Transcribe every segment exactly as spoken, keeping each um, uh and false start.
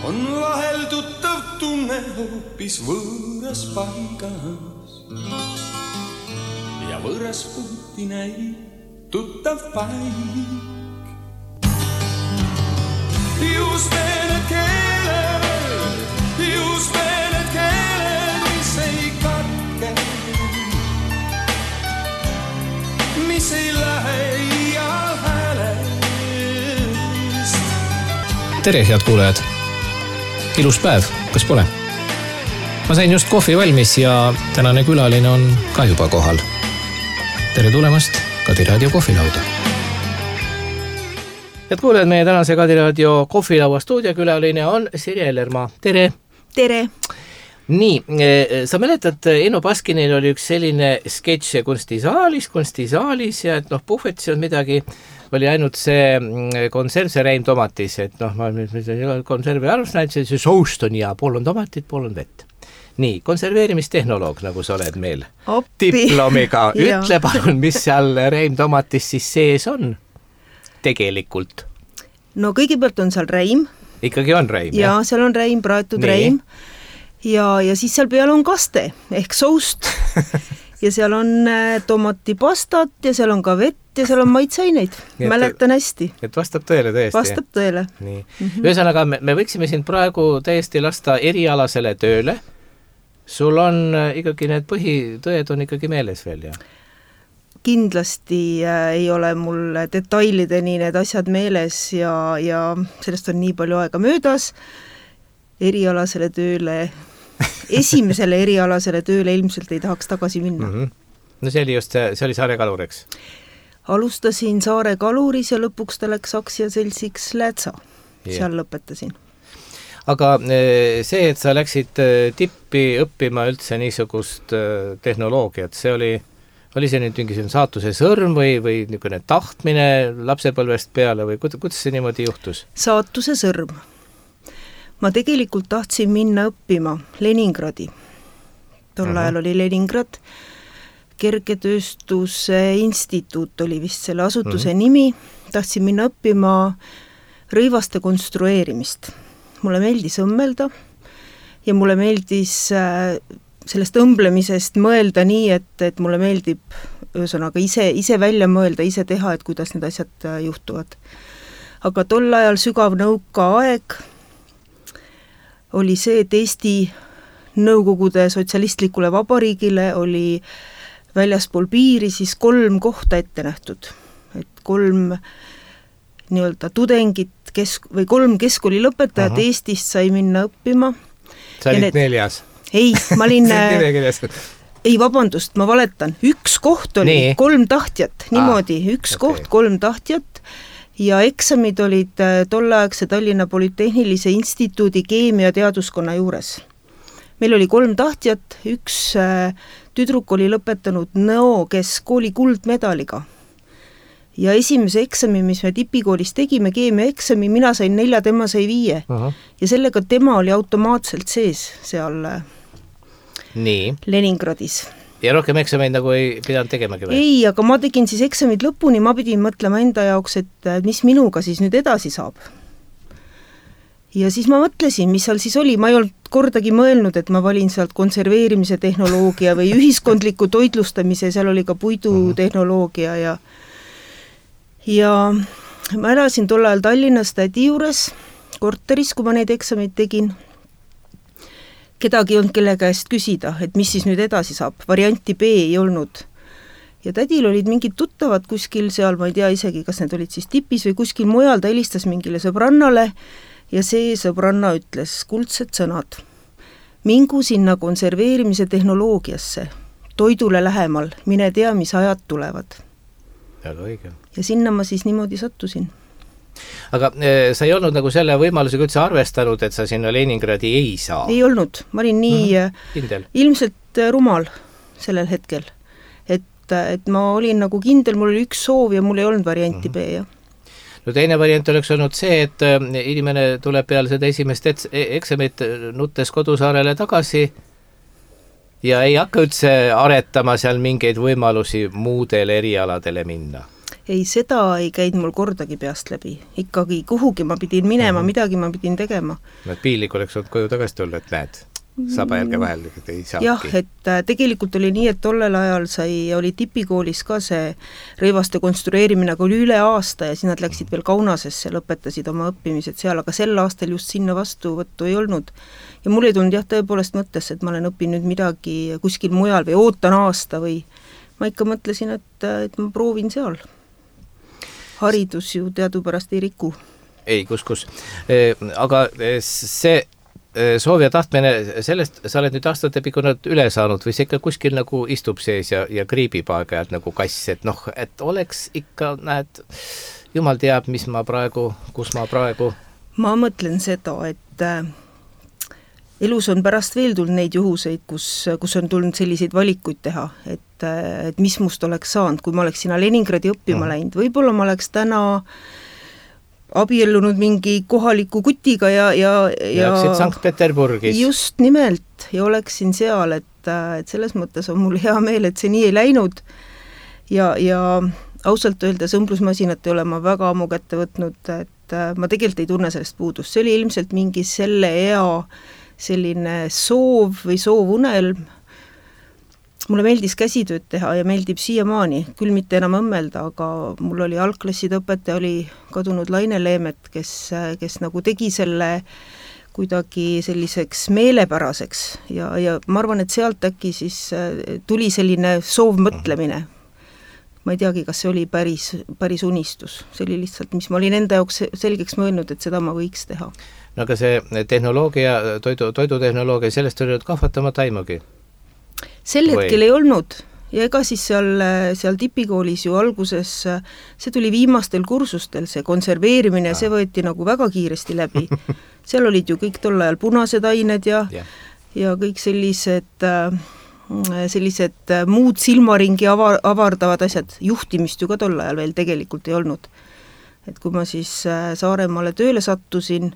on vahel tuttav tunne hoopis võõras paigas. Ja võõras puhti näib tuttav paik. Just need keeled, just need keeled, mis ei katke, mis ei lähe ial häälest. Tere, head kuulajad! Ilus päev, kas pole? Ma sain just kohvi valmis ja tänane külaline on ka juba kohal. Tere tulemast Kadi Raadio kohvilauda. Head kuulajad, meie tänase Kadi Raadio kohvilaua stuudiokülaline on Sirje Ellermaa. Tere! Tere! Nii, sa mäletad, Enno Baskinil oli üks selline sketš kunstisaalis, kunstisaalis ja et noh, puhvetis on midagi, oli ainult see konserv, see Reim tomatis, et noh, ma konservi arvust näitasin, see soust on ja pool on tomatit, pool on vett. Nii, konserveerimistehnoloog, nagu sa oled meil Oppi. Diplomiga. Ütle palun, mis seal Reim tomatis siis sees on tegelikult? No kõigepealt on seal Reim. Ikkagi on Reim, ja? Ja seal on Reim, praetud Nii. Reim. Ja, ja siis seal peal on kaste, ehk soust. Ja seal on tomatipastat ja seal on ka vett ja seal on maitsaineid. Mäletan hästi. Et vastab tõele tõesti. Vastab tõele. Nii. Mm-hmm. Ühesõnaga, me, me võiksime sind praegu täiesti lasta erialasele tööle. Sul on ikkagi need põhitõed on ikkagi meeles veel, ja? Kindlasti ei ole mul detailideni need asjad meeles ja, ja sellest on nii palju aega möödas. Erialasele tööle, esimesele erialasele tööle ilmselt ei tahaks tagasi minna. Mm-hmm. No see oli just, see oli Saare Kalur, eks? Alustasin Saare Kaluris ja lõpuks ta läks aktsiaseltsiks Läätsa. Yeah. Seal lõpetasin. Aga see, et sa läksid tippi õppima üldse niisugust tehnoloogiat, see oli, oli see nüüd mingisugune saatuse sõrm või, või niisugune tahtmine lapsepõlvest peale või kuidas see niimoodi juhtus? Saatuse sõrm. Ma tegelikult tahtsin minna õppima Leningradi. Tol uh-huh. ajal oli Leningrad. Kergetööstuse instituut oli vist selle asutuse uh-huh. nimi. Tahtsin minna õppima rõivaste konstrueerimist. Mulle meeldis õmmelda ja mulle meeldis sellest õmblemisest mõelda nii, et, et mulle meeldib ühesõnaga ise, ise välja mõelda, ise teha, et kuidas need asjad juhtuvad. Aga tol ajal sügav nõuka aeg oli see, et Eesti Nõukogude sotsialistlikule vabariigile oli väljaspool piiri siis kolm kohta ette nähtud. Et kolm nii-öelda tudengit kesk- või kolm keskkooli lõpetajat Aha. Eestist sai minna õppima. Sa olid need... neljas? Ei, ma olin... ei, vabandust, ma valetan. Üks koht oli Nii. kolm tahtjat, niimoodi. Ah, üks okay. koht, kolm tahtjat. Ja eksamid olid tolleaegse Tallinna Polütehnilise instituudi keemia teaduskonna juures. Meil oli kolm tahtjat, üks tüdruk oli lõpetanud Nõo keskkooli kuldmedaliga. Ja esimese eksami, mis me tipikoolis tegime, keemia eksami, mina sain nelja, tema sai viie. Aha. Ja sellega tema oli automaatselt sees seal Nii. Leningradis. Ja rohkem eksameid nagu ei pidanud tegemagi või? Ei, aga ma tegin siis eksamid lõpuni, ma pidin mõtlema enda jaoks, et mis minuga siis nüüd edasi saab. Ja siis ma mõtlesin, mis seal siis oli, ma ei olnud kordagi mõelnud, et ma valin sealt konserveerimise tehnoloogia või ühiskondliku toitlustamise, seal oli ka puidutehnoloogia ja ja ma elasin tol ajal Tallinnas tädi juures, korteris, kui ma neid eksameid tegin. Kedagi ei olnud kelle käest küsida, et mis siis nüüd edasi saab. Varianti B ei olnud. Ja tädil olid mingid tuttavad kuskil seal, ma ei tea isegi, kas need olid siis tipis või kuskil mujal, ta helistas mingile sõbrannale ja see sõbranna ütles kuldsed sõnad. Mingu sinna konserveerimise tehnoloogiasse, toidule lähemal, mine tea, mis ajad tulevad. Väga õige. Ja sinna ma siis niimoodi sattusin. Aga e, sa ei olnud nagu selle võimalusega üldse arvestanud, et sa sinna Leningradi ei saa? Ei olnud. Ma olin nii mm-hmm. ilmselt rumal sellel hetkel. Et, et ma olin nagu kindel, mul oli üks soov ja mul ei olnud varianti mm-hmm. B. Ja. No teine variant oleks olnud see, et inimene tuleb peale seda esimest eksamit nuttes kodusaarele tagasi ja ei hakka üldse aretama seal mingeid võimalusi muudele erialadele minna. ei, seda ei käinud mul kordagi peast läbi. Ikkagi kuhugi ma pidin minema, mm-hmm. midagi ma pidin tegema. Et piilik oleks olnud koju tagasi tulla, et näed, saba jälge vahel, et ei saabki. Jah, et tegelikult oli nii, et tollel ajal sai, oli tipikoolis ka see rõivaste konstrueerimine, aga oli üle aasta ja siis nad läksid veel Kaunasesse, lõpetasid oma õppimised seal, aga sel aastal just sinna vastuvõttu ei olnud. Ja mul ei tulnud jah tõepoolest mõttesse, et ma olen õppinud midagi kuskil mujal või ootan aasta või ma ikka mõtlesin, et, et ma proovin seal. Haridus ju teadupärast ei riku. Ei, kus, kus. E, aga see soov ja tahtmine, sellest sa oled nüüd aastate pikkunalt üle saanud või see ikka kuskil nagu istub sees ja, ja kriibib aeg-ajalt nagu kass, et noh, et oleks ikka, näed, jumal teab, mis ma praegu, kus ma praegu. Ma mõtlen seda, et äh, elus on pärast veel tulnud neid juhuseid, kus, kus on tulnud selliseid valikuid teha, et, et mis must oleks saanud, kui ma oleks sinna Leningradi õppima mm. läinud. Võib-olla ma oleks täna abiellunud mingi kohaliku kutiga ja ja, ja läksid Sankt-Peterburgis. Just nimelt, ja oleksin seal, et, et selles mõttes on mul hea meel, et see nii ei läinud ja, ja ausalt öeldes õmblusmasinat ei ole ma väga ammu kätte võtnud, et ma tegelikult ei tunne sellest puudust. See oli ilmselt mingi selle ea selline soov või soovunelm. Mulle meeldis käsitööd teha ja meeldib siiamaani, küll mitte enam õmmelda, aga mul oli algklasside õpetaja, oli kadunud Laine Leemet, kes, kes nagu tegi selle kuidagi selliseks meelepäraseks ja, ja ma arvan, et sealt äkki siis tuli selline soovmõtlemine. Ma ei teagi, kas see oli päris, päris unistus, see oli lihtsalt, mis ma olin enda jaoks selgeks mõelnud, et seda ma võiks teha. No aga see tehnoloogia, toidu, toidutehnoloogia, sellest oli kahvatama taimugi? Sel hetkel või? Ei olnud ja ega siis seal, seal tipikoolis ju alguses, see tuli viimastel kursustel, see konserveerimine, ah. see võeti nagu väga kiiresti läbi. Seal olid ju kõik tol ajal punased ained ja, yeah. ja kõik sellised, sellised muud silmaringi avar, avardavad asjad, juhtimist ju ka tol ajal veel tegelikult ei olnud. Et kui ma siis Saaremaale tööle sattusin,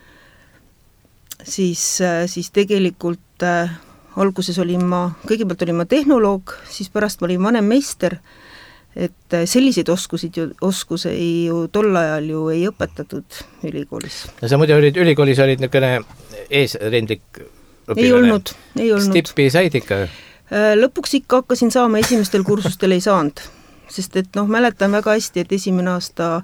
siis, siis tegelikult alguses olin ma, kõigepealt olin ma tehnoloog, siis pärast ma olin vanem meister, et selliseid oskusid ju, oskuse ei ju tol ajal ju ei õpetatud ülikoolis. No sa muidu olid, ülikoolis olid niisugune eesrindlik õpilane? Ei olnud, ei olnud. Stippi said ikka? Lõpuks ikka hakkasin saama, esimestel kursustel ei saanud, sest et noh, mäletan väga hästi, et esimene aasta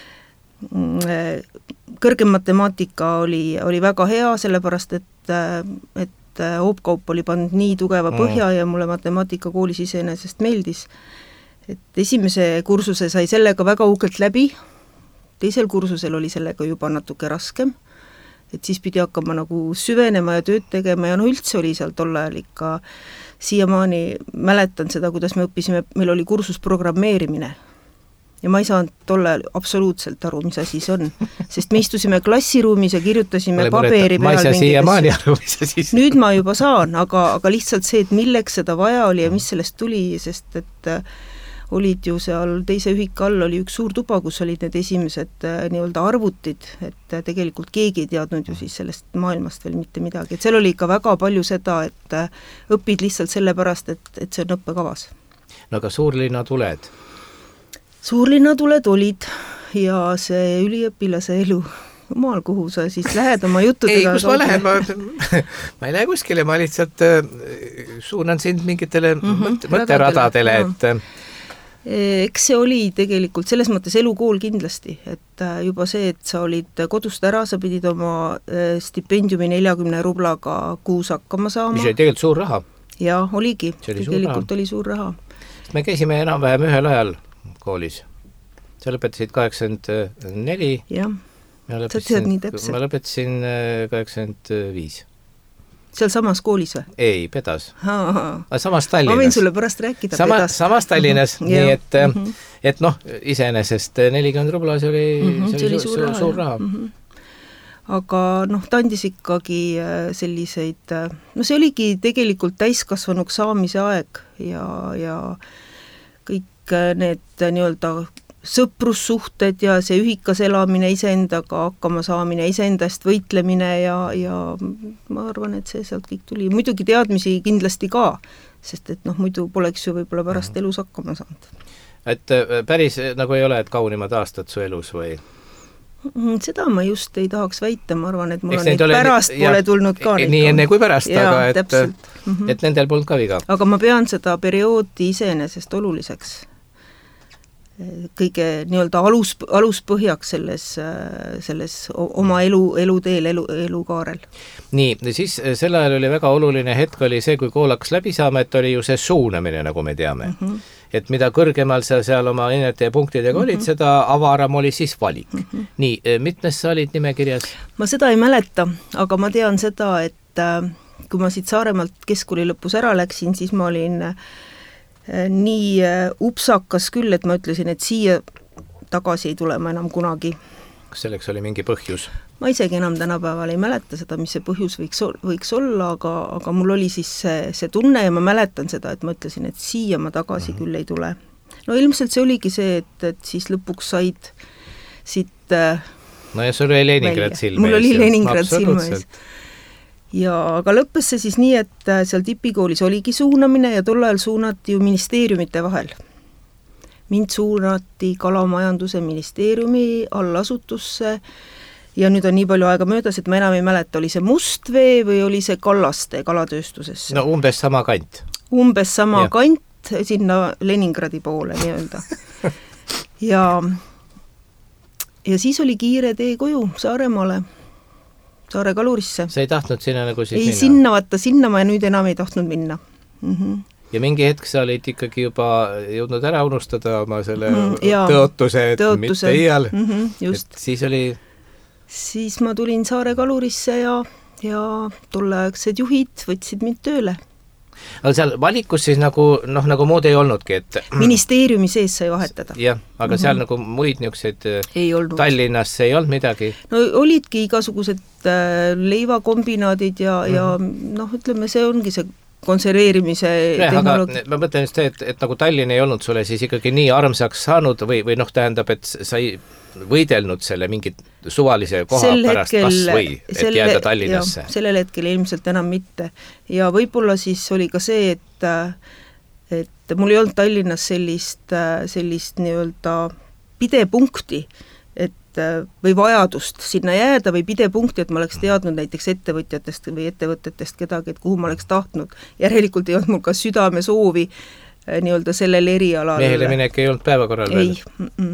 kõrgem matemaatika oli, oli väga hea, sellepärast et, et Hoopkaup oli pannud nii tugeva põhja mm. ja mulle matemaatika koolis iseenesest meeldis. Et esimese kursuse sai sellega väga uhkelt läbi, teisel kursusel oli sellega juba natuke raskem, et siis pidi hakkama nagu süvenema ja tööd tegema ja no üldse oli seal tol ajal ikka, siiamaani mäletan seda, kuidas me õppisime, meil oli kursus programmeerimine. Ja ma ei saanud tolle absoluutselt aru, mis asi see on, sest me istusime klassiruumis ja kirjutasime paberi peal. Ma ei saa siiamaani aru, mis asi see. Nüüd ma juba saan, aga, aga lihtsalt see, et milleks seda vaja oli ja mis sellest tuli, sest et olid ju seal teise ühika all oli üks suur tuba, kus olid need esimesed nii-öelda arvutid, et tegelikult keegi ei teadnud ju siis sellest maailmast veel mitte midagi. Et seal oli ikka väga palju seda, et õpid lihtsalt sellepärast, et, et see on õppekavas. No aga suurlinna tuled? Suurlinnatuled olid ja see üliõpilase elu, jumal, kuhu sa siis lähed oma juttudega? Ei, kus ma lähen, ma, ma ei lähe kuskile, ma lihtsalt äh, suunan sind mingitele mm-hmm, mõt- mõtteradadele, et eks see oli tegelikult selles mõttes elukool kindlasti, et juba see, et sa olid kodust ära, sa pidid oma stipendiumi neljakümne rublaga kuus hakkama saama. Mis oli tegelikult suur raha. Ja, oligi, oli tegelikult oli suur raha. Me käisime enam-vähem ühel ajal koolis. Sa lõpetasid kaheksakümmend neli. Jah, sa tead nii täpselt. Ma lõpetasin kaheksakümmend viis. Seal samas koolis või? Ei, Pedas. Samas Tallinnas. Ma võin sulle pärast rääkida Sama, Pedas. Samas Tallinnas, mm-hmm. nii et, mm-hmm. et noh, iseenesest nelikümmend rubla, see oli, mm-hmm. see oli suur, suur raha. Suur raha. Mm-hmm. Aga noh, ta andis ikkagi selliseid, no see oligi tegelikult täiskasvanuks saamise aeg ja, ja kõik need nii-öelda sõprussuhted ja see ühikas elamine iseendaga hakkama saamine, iseendast võitlemine ja, ja ma arvan, et see sealt kõik tuli. Muidugi teadmisi kindlasti ka, sest et noh, muidu poleks ju võib-olla pärast elus hakkama saanud. et päris nagu ei ole, et kaunimad aastad su elus või? Seda ma just ei tahaks väita, ma arvan, et mul Eks on neid pärast ja, pole tulnud ka neid. Nii enne kui pärast, ja, aga et, mm-hmm. et nendel polnud ka viga. Aga ma pean seda perioodi iseenesest oluliseks. Kõige nii-öelda alus, aluspõhjaks selles, selles oma elu, eluteel, elu, elukaarel. Nii, siis sel ajal oli väga oluline hetk oli see, kui kool hakkas läbi saama, et oli ju see suunamine, nagu me teame. Mm-hmm. Et mida kõrgemal sa seal oma ennete punktidega mm-hmm. olid, seda avaram oli siis valik. Mm-hmm. Nii, mitmes sa olid nimekirjas? Ma seda ei mäleta, aga ma tean seda, et kui ma siit Saaremaalt keskkooli lõpus ära läksin, siis ma olin nii upsakas küll, et ma ütlesin, et siia tagasi ei tule ma enam kunagi. Kas selleks oli mingi põhjus? Ma isegi enam tänapäeval ei mäleta seda, mis see põhjus võiks, võiks olla, aga, aga mul oli siis see, see tunne ja ma mäletan seda, et ma ütlesin, et siia ma tagasi mm-hmm. küll ei tule. No ilmselt see oligi see, et, et siis lõpuks said siit no ja sul oli Leningrad silme ees. Mul oli Leningrad silme ees. Ja aga lõppes see siis nii, et seal tipikoolis oligi suunamine ja tol ajal suunati ju ministeeriumite vahel. Mind suunati kalamajanduse ministeeriumi allasutusse ja nüüd on nii palju aega möödas, et ma enam ei mäleta, oli see Mustvee või oli see Kallaste kalatööstuses? No umbes sama kant. Umbes sama ja. Kant, sinna Leningradi poole nii-öelda. ja, ja siis oli kiire tee koju Saaremaale, Saare kalurisse. Sa ei tahtnud sinna nagu siis ei, minna? Ei, sinna vaata, sinna ma nüüd enam ei tahtnud minna. Mhm. Ja mingi hetk sa olid ikkagi juba jõudnud ära unustada oma selle mm, jaa, tõotuse, et tõotuse. Mitte iial. Mm-hmm, just. Et siis oli... Siis ma tulin Saare kalurisse ja, ja tolleaegsed juhid võtsid mind tööle. Aga seal valikus siis nagu, noh, nagu muud ei olnudki, et... Ministeeriumi sees sai vahetada. Jah, aga mm-hmm. seal nagu muid niukseid Tallinnas ei olnud midagi? No olidki igasugused äh, leivakombinaadid ja, mm-hmm. ja noh, ütleme, see ongi see konserveerimise ja, tehnoloogia. Ma mõtlen just see, et, et nagu Tallinn ei olnud sulle siis ikkagi nii armsaks saanud või, või noh, tähendab, et sa ei võidelnud selle mingit suvalise koha sel pärast hetkel, kas või, et selle, jääda Tallinnasse. Jah, sellel hetkel ilmselt enam mitte. Ja võib-olla siis oli ka see, et, et mul ei olnud Tallinnas sellist, sellist nii-öelda pidepunkti, et või vajadust sinna jääda või pidepunkti, et ma oleks teadnud näiteks ettevõtjatest või ettevõtetest kedagi, et kuhu ma oleks tahtnud. Järelikult ei olnud mul ka südame soovi nii-öelda sellel erialal. Mehele minek ei olnud päevakorral veel? Ei. Mm-mm.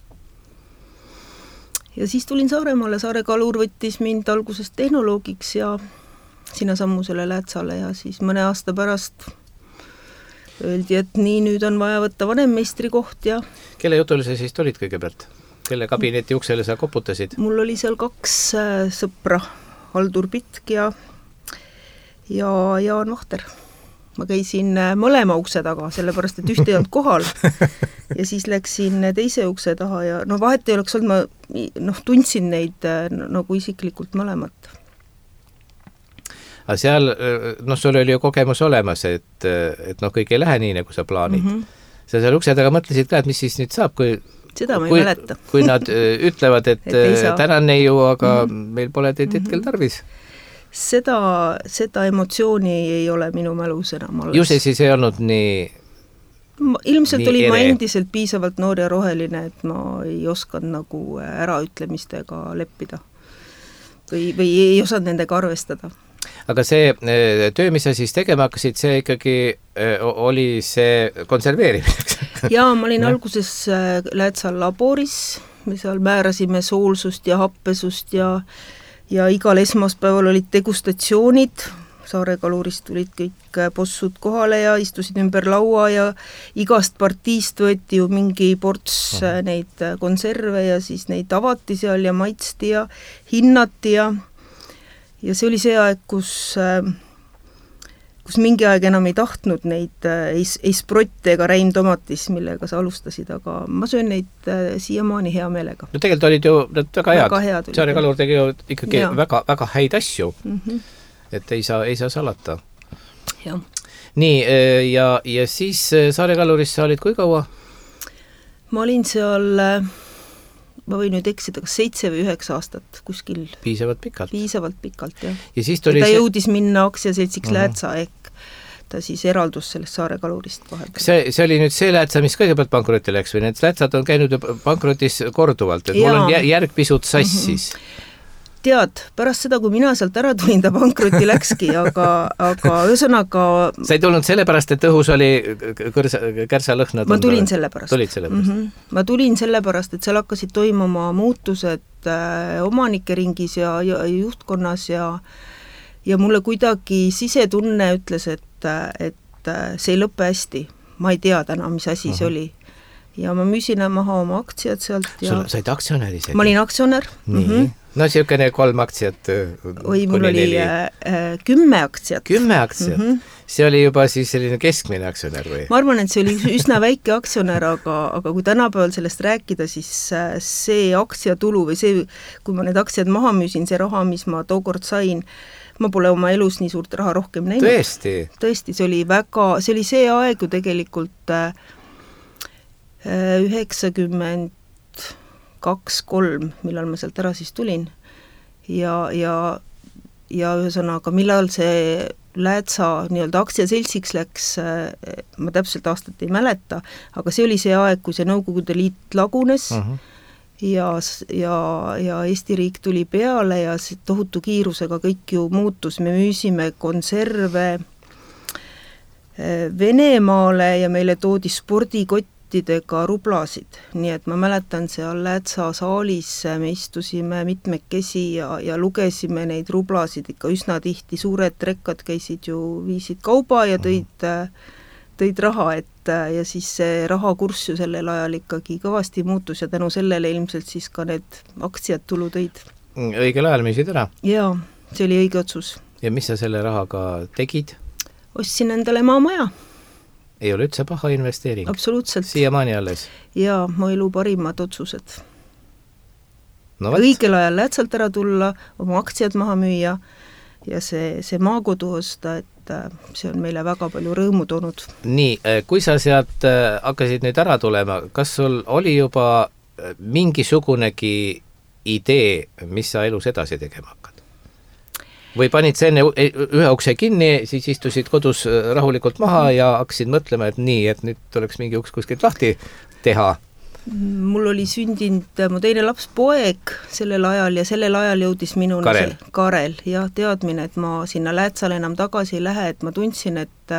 Ja siis tulin Saaremaale, Saare kalur võttis mind algusest tehnoloogiks ja sinna sammusele Läätsale ja siis mõne aasta pärast öeldi, et nii, nüüd on vaja võtta vanemmeistri koht ja... Kelle jutule sa siis tulid kõigepealt? Kelle kabineti uksele sa koputasid? Mul oli seal kaks äh, sõpra, Haldur Pitk ja, ja Jaan Vahter. Ma käisin äh, mõlema ukse taga, sellepärast, et ühte ei olnud kohal. Ja siis läksin teise ukse taha ja no vahet ei oleks olnud, ma noh, tundsin neid äh, nagu isiklikult mõlemat. Aga seal, noh, sul oli ju kogemus olemas, et, et noh, kõik ei lähe nii, nagu sa plaanid. Mm-hmm. Sa seal ukse taga mõtlesid ka, et mis siis nüüd saab, kui seda ma ei kui, mäleta. Kui nad ütlevad, et, et tänan neiu, aga mm-hmm. meil pole teid hetkel mm-hmm. tarvis. Seda, seda emotsiooni ei ole minu mälus enam alles. Ju see siis ei olnud nii ma, ilmselt nii oli ere. Ma endiselt piisavalt noor ja roheline, et ma ei osanud nagu äraütlemistega leppida. Või, või ei osanud nendega arvestada. Aga see töö, mis sa siis tegema hakkasid, see ikkagi oli see konserveerimiseks? Jaa, ma olin alguses Läätsal laboris, me seal määrasime soolsust ja happesust ja, ja igal esmaspäeval olid degustatsioonid, Saare kalurist tulid kõik bossud kohale ja istusid ümber laua ja igast partiist võeti ju mingi ports uh-huh. neid konserve ja siis neid avati seal ja maitsti ja hinnati ja ja see oli see aeg, kus, kus mingi aeg enam ei tahtnud neid ei, ei sprotte ega räimtomatis, millega sa alustasid, aga ma söön neid siiamaani hea meelega. No tegelikult olid ju need väga head. Väga head Saare kalur tegi ju ikkagi ja. väga, väga häid asju, mm-hmm. et ei saa, ei saa salata. Ja. Nii, ja, ja siis Saare kaluris sa olid kui kaua? Ma olin seal... ma võin nüüd eksida, kas seitse või üheksa aastat kuskil. Piisavalt pikalt. Piisavalt pikalt, jah. Ja siis tuli ja ta see... jõudis minna aktsiaseltsiks uh-huh. Läätsa ehk ta siis eraldus sellest Saare kalurist vahepeal. See, see oli nüüd see Läätsa, mis kõigepealt pankrotti läks või need Läätsad on käinud pankrotis korduvalt, et ja. Mul on järg pisut sassis. Mm-hmm. Tead, pärast seda, kui mina sealt ära tulin, ta pankrotti läkski, aga, aga ühesõnaga... Sa ei tulnud sellepärast, et õhus oli kõrsa, kärsalõhnad? Ma tulin sellepärast. Tulid sellepärast? Mm-hmm. Ma tulin sellepärast, et seal hakkasid toimuma muutused äh, omanike ringis ja, ja juhtkonnas ja ja mulle kuidagi sisetunne ütles, et, et see ei lõppe hästi. Ma ei tea täna, mis asi uh-huh. see oli. Ja ma müüsin maha oma aktsiad sealt. Ja... Sul said aktsionär isegi? Ma olin aktsionär. Nii. Mm-hmm. No siukene kolm aktsiat. Oi, mul oli äh, kümme aktsiat. Kümme aktsiat? Mm-hmm. See oli juba siis selline keskmine aktsionär või? Ma arvan, et see oli üsna väike aktsionär, aga, aga kui tänapäeval sellest rääkida, siis see aktsiatulu või see, kui ma need aktsiad maha müüsin, see raha, mis ma tookord sain, ma pole oma elus nii suurt raha rohkem näinud. Tõesti? Tõesti, see oli väga, see oli see aeg ju tegelikult üheksakümmend kaks kolm, millal ma sealt ära siis tulin ja, ja, ja ühesõnaga, millal see Läätsa nii-öelda aktsiaseltsiks läks, ma täpselt aastat ei mäleta, aga see oli see aeg, kui see Nõukogude Liit lagunes uh-huh. ja, ja, ja Eesti riik tuli peale ja tohutu kiirusega kõik ju muutus, me müüsime konserve Venemaale ja meile toodi spordikottidega rublasid, nii et ma mäletan seal Läätsa saalis, me istusime mitmekesi ja, ja lugesime neid rublasid ikka üsna tihti, suured rekkad käisid ju, viisid kauba ja tõid, tõid raha, et ja siis see rahakurss ju sellel ajal ikkagi kõvasti muutus ja tänu sellele ilmselt siis ka need aktsiad tulu tõid. Õigel ajal müüsid ära? Jaa, see oli õige otsus. Ja mis sa selle rahaga tegid? Ostsin endale maamaja. Ei ole üldse paha investeering? Absoluutselt. Siiamaani alles? Jaa, mu elu parimad otsused. No, õigel ajal Läätsalt ära tulla, oma aktsiad maha müüa ja see, see maakodu osta, et see on meile väga palju rõõmu toonud. Nii, kui sa sealt hakkasid nüüd ära tulema, kas sul oli juba mingisugunegi idee, mis sa elus edasi tegema hakkad? Või panid sa enne ühe ukse kinni, siis istusid kodus rahulikult maha ja hakkasid mõtlema, et nii, et nüüd tuleks mingi uks kuskilt lahti teha? Mul oli sündinud mu teine laps poeg sellel ajal ja sellel ajal jõudis minuni Karel, Karel ja teadmine, et ma sinna Läätsale enam tagasi ei lähe, et ma tundsin, et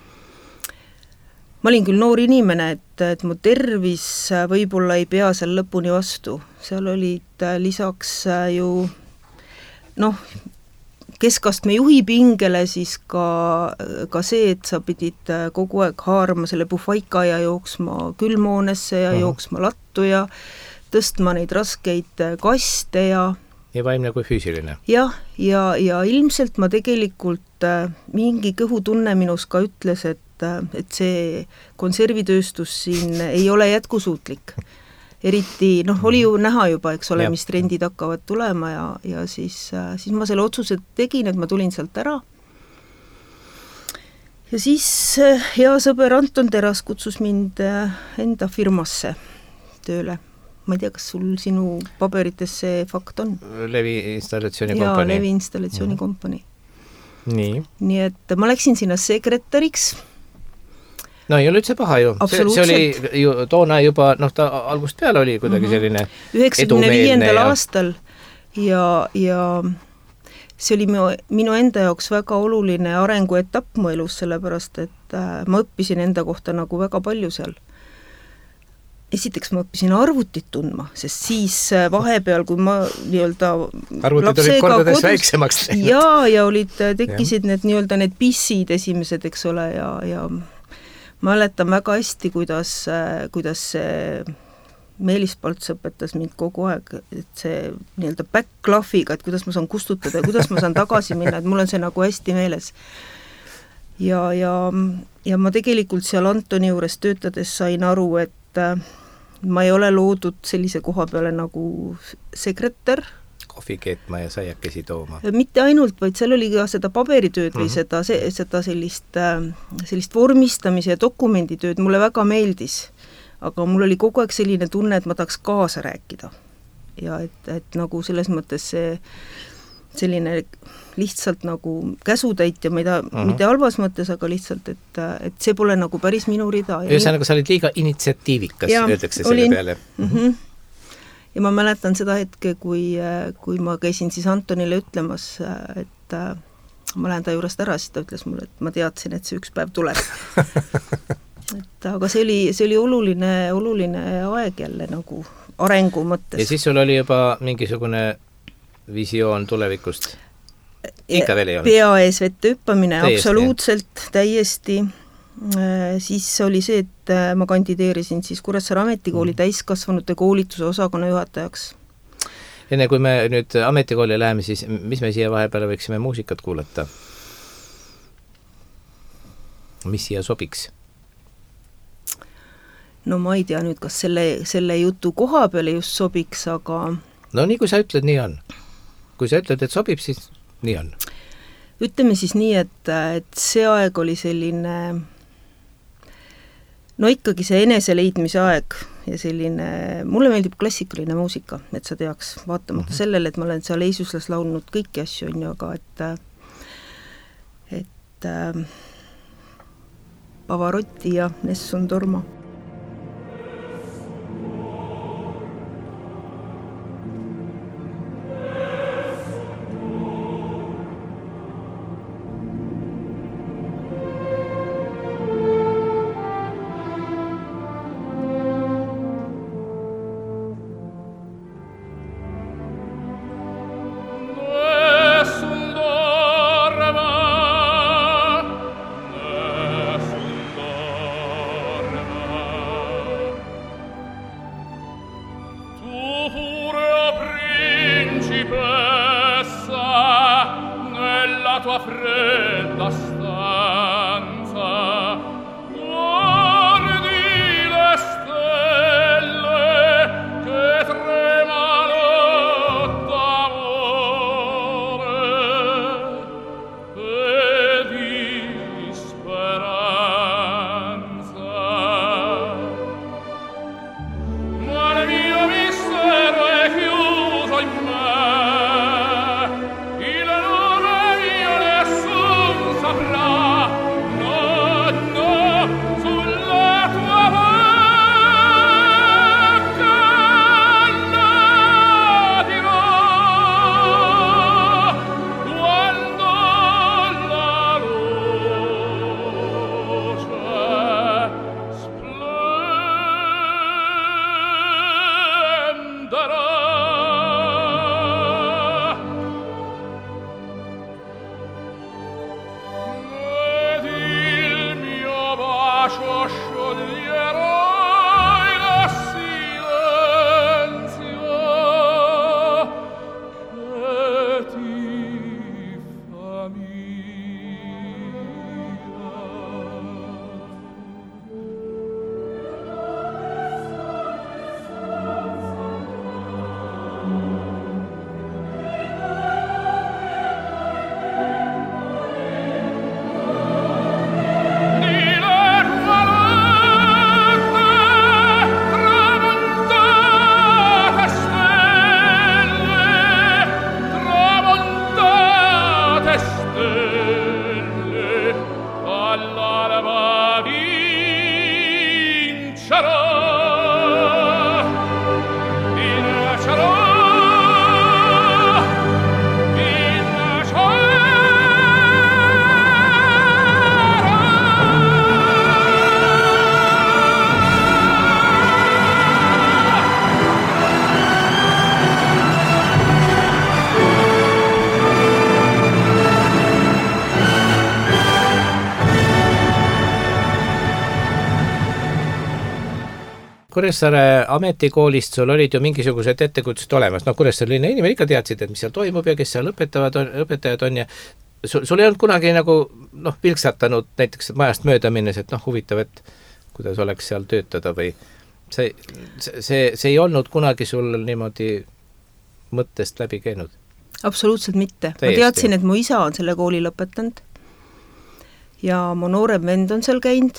ma olin küll noor inimene, et, et mu tervis võib-olla ei pea seal lõpuni vastu. Seal olid lisaks ju noh, keskastme juhi pingele siis ka, ka see, et sa pidid kogu aeg haarama selle puhvaika ja jooksma külmhoonesse ja uh-huh. jooksma lattu ja tõstma neid raskeid kaste ja ja vaimne kui füüsiline. Jah, ja, ja ilmselt ma tegelikult mingi kõhutunne minus ka ütles, et, et see konservitööstus siin ei ole jätkusuutlik. Eriti, noh, oli ju näha juba, eks ole, mis trendid hakkavad tulema ja, ja siis, siis ma selle otsuse tegin, et ma tulin sealt ära. Ja siis hea sõber Anton Teras kutsus mind enda firmasse tööle. Ma ei tea, kas sul sinu paberites see fakt on? Levi installatsiooni ja, kompanii. Jaa, Levi installatsiooni mm. kompanii. Nii. Nii et ma läksin sinna sekretäriks. No ei ole üldse paha ju. See, see oli ju toona juba, noh, ta algust peale oli kuidagi selline üheksakümne viiendal ja... aastal ja, ja see oli minu, minu enda jaoks väga oluline arenguetapp mu elus, sellepärast et äh, ma õppisin enda kohta nagu väga palju seal. Esiteks ma õppisin arvutit tundma, sest siis vahepeal, kui ma nii-öelda arvutid olid kordades kodus, väiksemaks teinud. Jaa, ja olid, tekkisid ja. need nii-öelda need pissid esimesed, eks ole, ja, ja mäletan väga hästi, kuidas, kuidas see Meelis Palts õpetas mind kogu aeg, et see nii-öelda back-klahviga, et kuidas ma saan kustutada ja kuidas ma saan tagasi minna, et mul on see nagu hästi meeles. Ja, ja, ja ma tegelikult seal Antoni juures töötades sain aru, et ma ei ole loodud sellise koha peale nagu sekretär, kohvi keetma ja saiakesi tooma. Mitte ainult, vaid seal oli ka seda paberitööd või mm-hmm. seda, seda sellist, sellist vormistamise ja dokumenditööd mulle väga meeldis, aga mul oli kogu aeg selline tunne, et ma tahaks kaasa rääkida. Ja et, et nagu selles mõttes see selline lihtsalt nagu käsutäitja, ma ei tea, uh-huh. mitte halvas mõttes, aga lihtsalt, et, et see pole nagu päris minu rida. Ühesõnaga, sa olid liiga initsiatiivikas, öeldakse selle olin. peale. Mm-hmm. Ja ma mäletan seda hetke, kui, kui ma käisin siis Antonile ütlemas, et ma lähen ta juurest ära, siis ta ütles mulle, et ma teadsin, et see üks päev tuleb. et aga see oli, see oli oluline, oluline aeg jälle nagu arengu mõttes. Ja siis sul oli juba mingisugune visioon tulevikust? Ikka veel ei olnud? Pea ees vette hüppamine, absoluutselt, täiesti. Siis oli see, et ma kandideerisin siis Kuressaare ametikooli mm. täiskasvanute koolituse osakonna juhatajaks. Enne kui me nüüd ametikooli läheme, siis mis me siia vahepeale võiksime muusikat kuulata? Mis siia sobiks? No ma ei tea nüüd, kas selle, selle jutu koha peale just sobiks, aga... No nii kui sa ütled, nii on. Kui sa ütled, et sobib, siis nii on. Ütleme siis nii, et, et see aeg oli selline, no ikkagi see enese leidmise aeg ja selline, mulle meeldib klassikaline muusika, et sa teaks, vaatamata mm-hmm. sellele, et ma olen seal Eisuslas laulnud kõiki asju, on ju, aga et, et äh, Pavarotti ja Nessun Dorma. Kuressaare ametikoolist sul olid ju mingisugused ettekutsed olemas, no Kuressaare linna inimene ikka teadsid, et mis seal toimub ja kes seal õpetavad, on, õpetajad on ja sul, sul ei olnud kunagi nagu noh, pilksatanud näiteks majast mööda minnes, et noh, huvitav, et kuidas oleks seal töötada või see, see, see ei olnud kunagi sul niimoodi mõttest läbi käinud? Absoluutselt mitte. Täiesti. Ma teadsin, et mu isa on selle kooli lõpetanud ja mu noorem vend on seal käinud.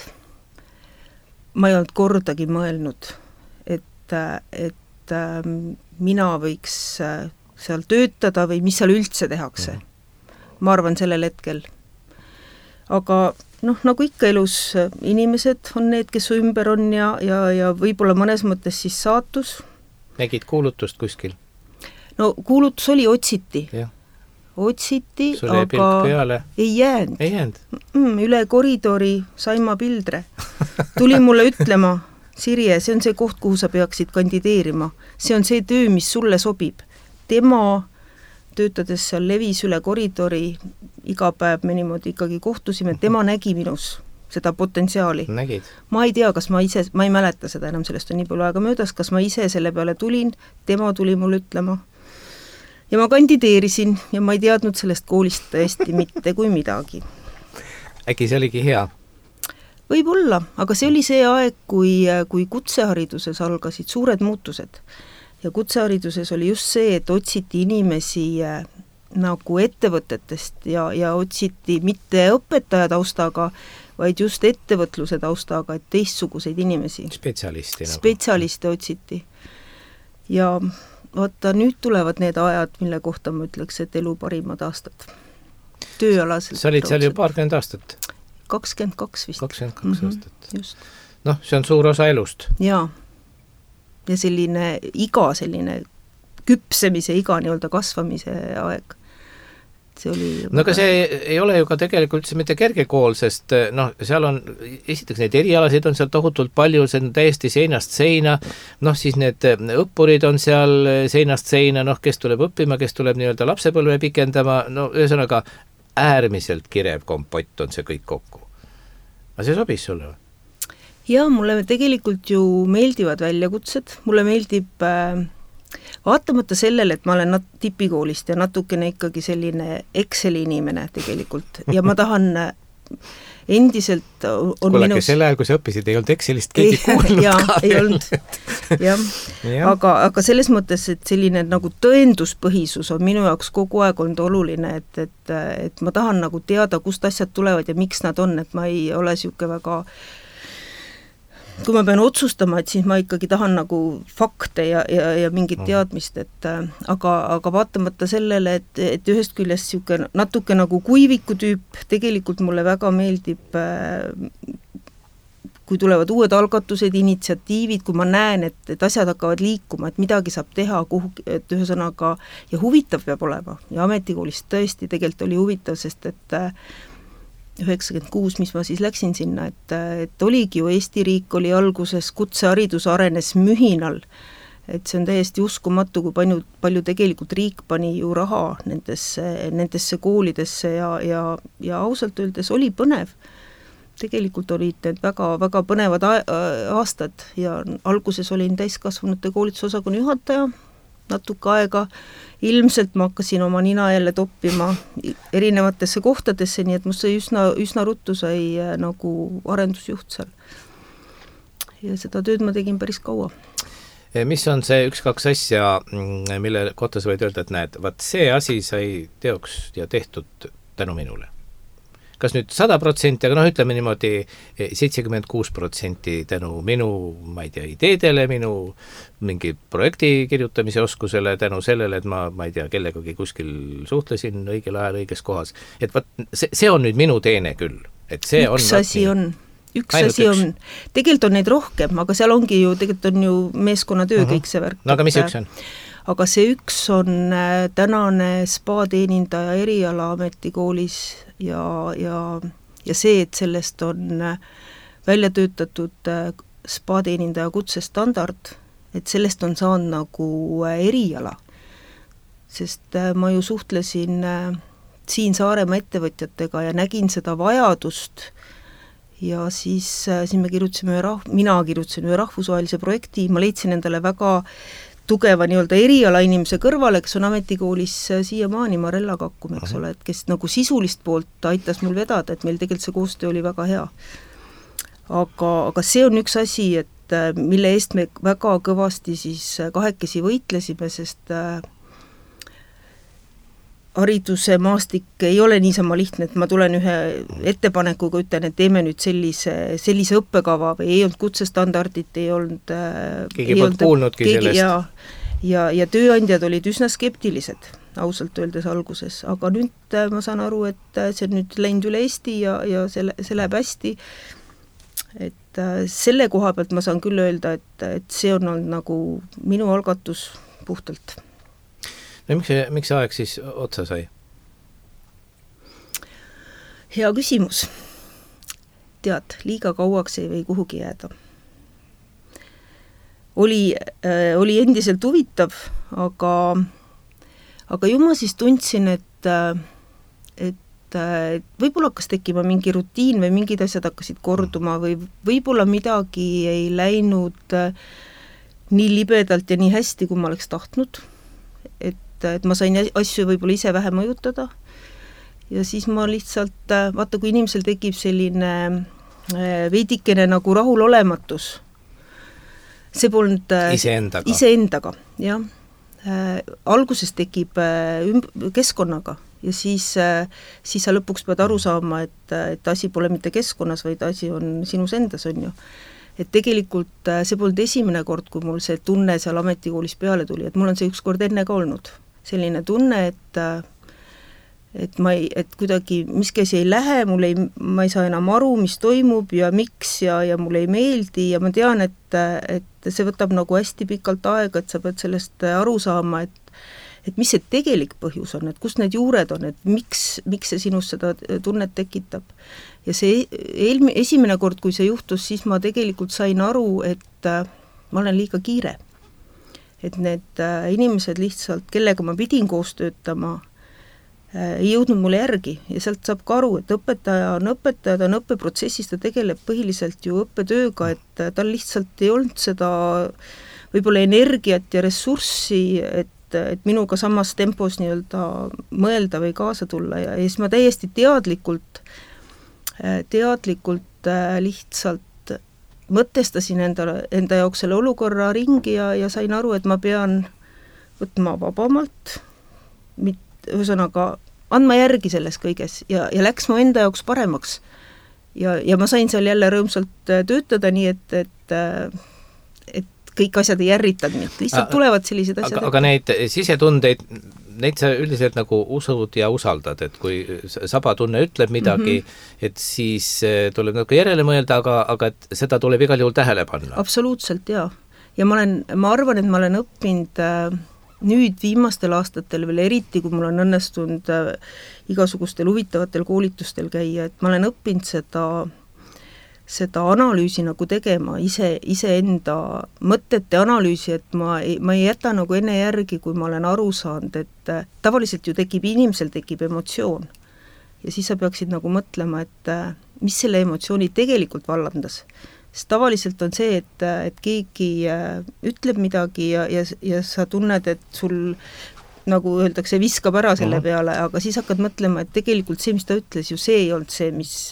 Ma ei olnud kordagi mõelnud, et, et mina võiks seal töötada või mis seal üldse tehakse. Ma arvan sellel hetkel. Aga noh, nagu ikka elus, inimesed on need, kes su ümber on ja, ja, ja võib-olla mõnes mõttes siis saatus. Nägid kuulutust kuskil? No kuulutus oli, otsiti. Jah. Otsiti, sul jäi pilk peale? Ei jäänud. Ei jäänud? Mm, üle koridori Saima Pildre. Tuli mulle ütlema, Sirje, see on see koht, kuhu sa peaksid kandideerima. See on see töö, mis sulle sobib. Tema töötades seal levis üle koridori, iga päev me niimoodi ikkagi kohtusime, tema nägi minus seda potentsiaali. Nägid? Ma ei tea, kas ma ise, ma ei mäleta seda enam, sellest on nii palju aega möödas, kas ma ise selle peale tulin, tema tuli mulle ütlema. Ja ma kandideerisin ja ma ei teadnud sellest koolist tõesti mitte kui midagi. Äkki see oligi hea? Võib-olla, aga see oli see aeg, kui, kui kutsehariduses algasid suured muutused. Ja kutsehariduses oli just see, et otsiti inimesi äh, nagu ettevõtetest ja, ja otsiti mitte õpetaja taustaga, vaid just ettevõtluse taustaga, et teistsuguseid inimesi. Spetsialisti. Nagu. Spetsialiste otsiti. Ja vaata, nüüd tulevad need ajad, mille kohta ma ütleks, et elu parimad aastad. Tööalaselt. Sa olid seal ju paarkümmend aastat? kakskümmend kaks vist. kakskümmend kaks mm-hmm. aastat. Just. Noh, see on suur osa elust. Jaa. Ja selline iga selline küpsemise, iga nii-öelda kasvamise aeg. See oli... No aga see ei ole ju ka tegelikult üldse mitte kerge kool, sest noh, seal on, esiteks neid erialasid on seal tohutult palju, see on täiesti seinast seina, noh siis need õppurid on seal seinast seina, noh kes tuleb õppima, kes tuleb nii-öelda lapsepõlve pikendama, no ühesõnaga äärmiselt kirev kompott on see kõik kokku. Aga see sobis sulle või? Jaa, mulle tegelikult ju meeldivad väljakutsed, mulle meeldib äh, vaatamata sellele, et ma olen nat- tipikoolist ja natukene ikkagi selline Exceli inimene tegelikult ja ma tahan äh, endiselt on Kuule, minus... selle ajal, kui sa õppisid, ei olnud Excelist keegi kuulnud ja, ka. Ei olnud, jah. aga, aga selles mõttes, et selline nagu tõenduspõhisus on minu jaoks kogu aeg olnud oluline, et, et, et ma tahan nagu teada, kust asjad tulevad ja miks nad on, et ma ei ole siuke väga kui ma pean otsustama, et siis ma ikkagi tahan nagu fakte ja, ja, ja mingit teadmist, et aga, aga vaatamata sellele, et, et ühest küljest siuke natuke nagu kuiviku tüüp, tegelikult mulle väga meeldib, kui tulevad uued algatused, initsiatiivid, kui ma näen, et, et asjad hakkavad liikuma, et midagi saab teha, kuhu, et ühesõnaga, ja huvitav peab olema. Ja ametikoolist tõesti tegelikult oli huvitav, sest et üheksakümmend kuus, mis ma siis läksin sinna, et, et oligi ju Eesti riik oli alguses, kutseharidus arenes mühinal, et see on täiesti uskumatu, kui palju, palju tegelikult riik pani ju raha nendesse, nendesse koolidesse ja, ja, ja ausalt öeldes oli põnev. Tegelikult olid need väga, väga põnevad aastad ja alguses olin täiskasvanute koolitusosakonna juhataja, natuke aega, ilmselt ma hakkasin oma nina jälle toppima erinevatesse kohtadesse, nii et must sai üsna, üsna ruttu sai nagu arendusjuht seal. Ja seda tööd ma tegin päris kaua. Mis on see üks-kaks asja, mille kohta sa võid öelda, et näed, vaat see asi sai teoks ja tehtud tänu minule? Kas nüüd sada protsenti, aga noh, ütleme niimoodi seitsekümmend kuus protsenti tänu minu, ma ei tea, ideedele, minu mingi projekti kirjutamise oskusele, tänu sellele, et ma, ma ei tea, kellegagi kuskil suhtlesin õigel ajal õiges kohas. Et vaat, see, see on nüüd minu teene küll. Et see üks on, asi on, üks Ainult asi üks. on, tegelikult on neid rohkem, aga seal ongi ju, tegelikult on ju meeskonnatöö uh-huh. kõik see värk. No aga mis üks on? Aga see üks on tänane spa-teenindaja eriala ametikoolis ja, ja, ja see, et sellest on välja töötatud spa-teenindaja kutsestandard, et sellest on saanud nagu eriala. Sest ma ju suhtlesin siin Saaremaa ettevõtjatega ja nägin seda vajadust ja siis, siis me kirjutasime, mina kirjutasin ühe rahvusvahelise projekti, ma leidsin endale väga tugeva nii-öelda eriala inimese kõrvale, kes on ametikoolis siiamaani Marella Kakkum, eks ole, et kes nagu sisulist poolt aitas mul vedada, et meil tegelikult see koostöö oli väga hea. Aga, aga see on üks asi, et mille eest me väga kõvasti siis kahekesi võitlesime, sest hariduse maastik ei ole niisama lihtne, et ma tulen ühe ettepanekuga, ütlen, et teeme nüüd sellise, sellise õppekava või ei olnud kutsestandardit, ei olnud keegi polnud kuulnudki keegi, sellest. Ja, ja, ja tööandjad olid üsna skeptilised, ausalt öeldes alguses, aga nüüd ma saan aru, et see on nüüd läinud üle Eesti ja, ja see, see läheb hästi, et selle koha pealt ma saan küll öelda, et, et see on olnud nagu minu algatus puhtalt. No miks see, miks see aeg siis otsa sai? Hea küsimus. Tead, liiga kauaks ei või kuhugi jääda. Oli, äh, oli endiselt huvitav, aga, aga ju ma siis tundsin, et, et, et võib-olla hakkas tekkima mingi rutiin või mingid asjad hakkasid korduma või võib-olla midagi ei läinud nii libedalt ja nii hästi, kui ma oleks tahtnud. Et, et ma sain asju võib-olla ise vähe mõjutada ja siis ma lihtsalt, vaata, kui inimesel tekib selline veidikene nagu rahulolematus, see polnud iseendaga, iseendaga jah. Äh, alguses tekib äh, ümb- keskkonnaga ja siis, äh, siis sa lõpuks pead aru saama, et, et asi pole mitte keskkonnas, vaid asi on sinus endas, on ju. Et tegelikult äh, see polnud esimene kord, kui mul see tunne seal ametikoolis peale tuli, et mul on see üks kord enne ka olnud. Selline tunne, et äh, et ma ei, et kuidagi miski asi ei lähe, mul ei, ma ei saa enam aru, mis toimub ja miks ja, ja mulle ei meeldi ja ma tean, et, et see võtab nagu hästi pikalt aega, et sa pead sellest aru saama, et, et mis see tegelik põhjus on, et kus need juured on, et miks, miks see sinus seda tunnet tekitab. Ja see eelmi, esimene kord, kui see juhtus, siis ma tegelikult sain aru, et ma olen liiga kiire. Et need inimesed lihtsalt, kellega ma pidin koos töötama, ei jõudnud mulle järgi ja sealt saab ka aru, et õpetaja on õpetaja, ta on õppeprotsessis, ta tegeleb põhiliselt ju õppetööga, et tal lihtsalt ei olnud seda võib-olla energiat ja ressurssi, et, et minuga samas tempos nii-öelda mõelda või kaasa tulla ja, ja siis ma täiesti teadlikult, teadlikult lihtsalt mõtestasin enda, enda jaoks selle olukorra ringi ja, ja sain aru, et ma pean võtma vabamalt, mit, ühesõnaga andma järgi selles kõiges ja, ja läks mu enda jaoks paremaks. Ja, ja ma sain seal jälle rõõmsalt töötada nii, et, et, et kõik asjad ei järritanud mind, lihtsalt tulevad sellised asjad. Aga, aga neid sisetundeid, neid sa üldiselt nagu usud ja usaldad, et kui sabatunne ütleb midagi, mm -hmm. et siis tuleb nagu järele mõelda, aga, aga et seda tuleb igal juhul tähele panna. Absoluutselt, jaa. Ja ma, olen, ma arvan, et ma olen õppinud äh, nüüd viimastel aastatel veel eriti, kui mul on õnnestunud äh, igasugustel huvitavatel koolitustel käia, et ma olen õppinud seda, seda analüüsi nagu tegema, ise, ise enda mõtete analüüsi, et ma ei, ma ei jäta nagu enne järgi, kui ma olen aru saanud, et äh, tavaliselt ju tekib, inimesel tekib emotsioon ja siis sa peaksid nagu mõtlema, et äh, mis selle emotsiooni tegelikult vallandas. Sest tavaliselt on see, et, et keegi ütleb midagi ja, ja, ja sa tunned, et sul nagu öeldakse, viskab ära selle peale, aga siis hakkad mõtlema, et tegelikult see, mis ta ütles, ju see ei olnud see, mis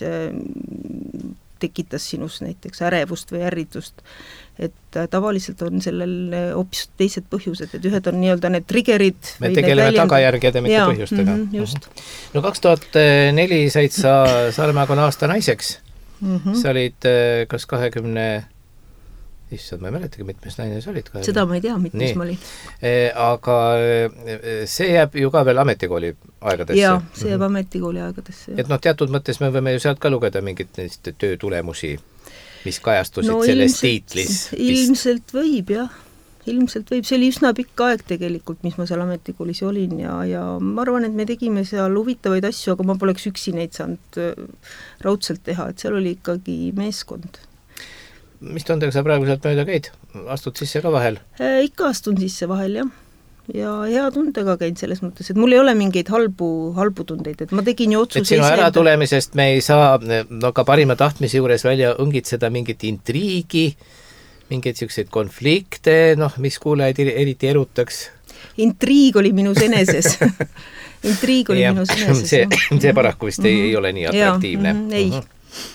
tekitas sinus näiteks ärevust või ärritust. Et tavaliselt on sellel hoopis teised põhjused, et ühed on nii-öelda need triggerid. Me tegeleme tagajärgede, mitte ja, põhjustega. Mm-hmm, just. No kaks tuhat neli said sa Saaremaakonna aasta naiseks. Mm-hmm. Sa olid kas kahekümne, issand, ma ei mäletagi, mitmes naine sa olid? kahekümne Seda ma ei tea, mitmes Nii. ma olin. Aga see jääb ju ka veel ametikooli aegadesse. Jaa, see jääb mm-hmm. ametikooli aegadesse. Et noh, teatud mõttes me võime ju sealt ka lugeda mingit töö tulemusi, mis kajastusid no, selles ilmselt, tiitlis. Ilmselt võib, jah. Ilmselt võib, see oli üsna pikk aeg tegelikult, mis ma seal ametikoolis olin ja, ja ma arvan, et me tegime seal huvitavaid asju, aga ma poleks üksi neid saanud raudselt teha, et seal oli ikkagi meeskond. Mis tundega sa praegu sealt mööda käid? Astud sisse ka vahel? Äh, ikka astun sisse vahel, jah. Ja hea tundega käin selles mõttes, et mul ei ole mingeid halbu, halbu tundeid, et ma tegin ju otsuse. Et sinu ära tulemisest me ei saa no, ka parima tahtmise juures välja õngitseda mingit intriigi, mingeid selliseid konflikte, noh, mis kuulajaid eriti erutaks? Intriig oli minus eneses. Intriig oli ja, minus eneses. See, see paraku vist mm-hmm. ei, ei ole nii atraktiivne. Ja, mm-hmm, ei. Mm-hmm.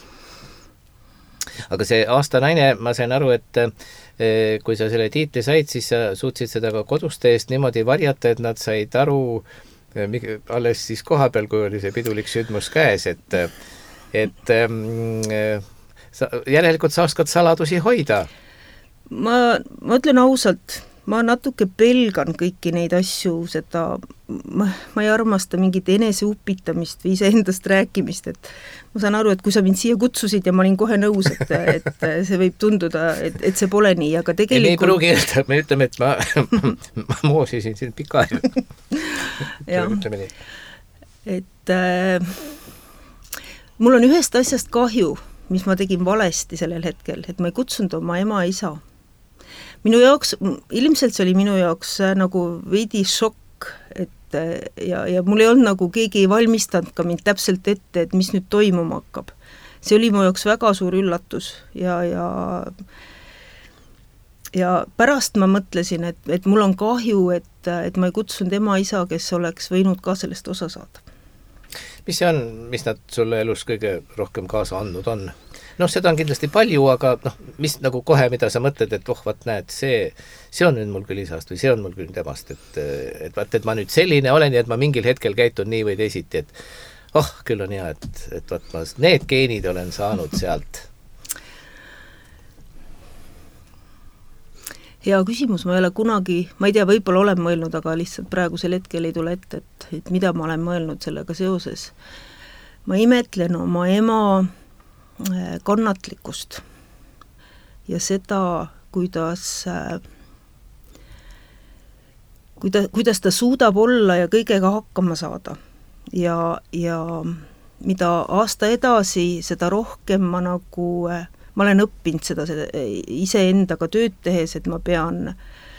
Aga see aasta naine, ma sain aru, et eh, kui sa selle tiitli said, siis sa suutsid seda ka koduste eest niimoodi varjata, et nad said aru eh, alles siis koha peal, kui oli see pidulik sündmus käes, et, et eh, sa, järelikult sa oskad saladusi hoida. Ma, ma ütlen ausalt, ma natuke pelgan kõiki neid asju, seda, ma, ma ei armasta mingit eneseupitamist või iseendast rääkimist, et ma saan aru, et kui sa mind siia kutsusid ja ma olin kohe nõus, et, et see võib tunduda, et, et see pole nii, aga tegelikult... Ei, me ei pruugi öelda, me ütleme, et ma, ma moosisin siin pika aega. Ütleme nii. Et äh, mul on ühest asjast kahju, mis ma tegin valesti sellel hetkel, et ma ei kutsunud oma ema ja isa. Minu jaoks, ilmselt see oli minu jaoks nagu veidi šokk, et ja, ja mul ei olnud nagu keegi ei valmistanud ka mind täpselt ette, et mis nüüd toimuma hakkab. See oli mu jaoks väga suur üllatus ja, ja, ja pärast ma mõtlesin, et, et mul on kahju, et, et ma ei kutsunud ema isa, kes oleks võinud ka sellest osa saada. Mis see on, mis nad sulle elus kõige rohkem kaasa andnud on? Noh, seda on kindlasti palju, aga noh, mis nagu kohe, mida sa mõtled, et oh, vaat näed, see, see on nüüd mul küll isast või see on mul küll temast, et, et vaat, et ma nüüd selline olen ja et ma mingil hetkel käitun nii või teisiti, et oh, küll on hea, et, et vaat ma need geenid olen saanud sealt. Hea küsimus, ma ei ole kunagi, ma ei tea, võib-olla olen mõelnud, aga lihtsalt praegusel hetkel ei tule ette, et, et mida ma olen mõelnud sellega seoses. Ma imetlen oma ema kannatlikkust ja seda, kuidas, kuida, kuidas ta suudab olla ja kõigega hakkama saada. Ja, ja mida aasta edasi, seda rohkem ma nagu, ma olen õppinud seda, seda iseendaga tööd tehes, et ma pean,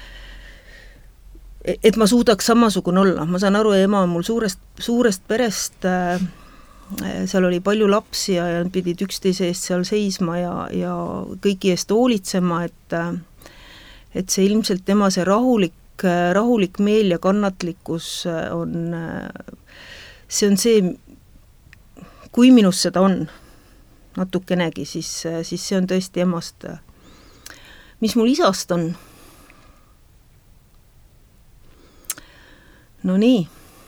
et ma suudaks samasugune olla. Ma saan aru, ema on mul suurest, suurest perest, seal oli palju lapsi ja, ja pidid üksteise eest seal seisma ja, ja kõigi eest hoolitsema, et, et see ilmselt tema see rahulik, rahulik meel ja kannatlikkus on, see on see, kui minus seda on natukenegi, siis, siis see on tõesti emast. Mis mul isast on? No nii.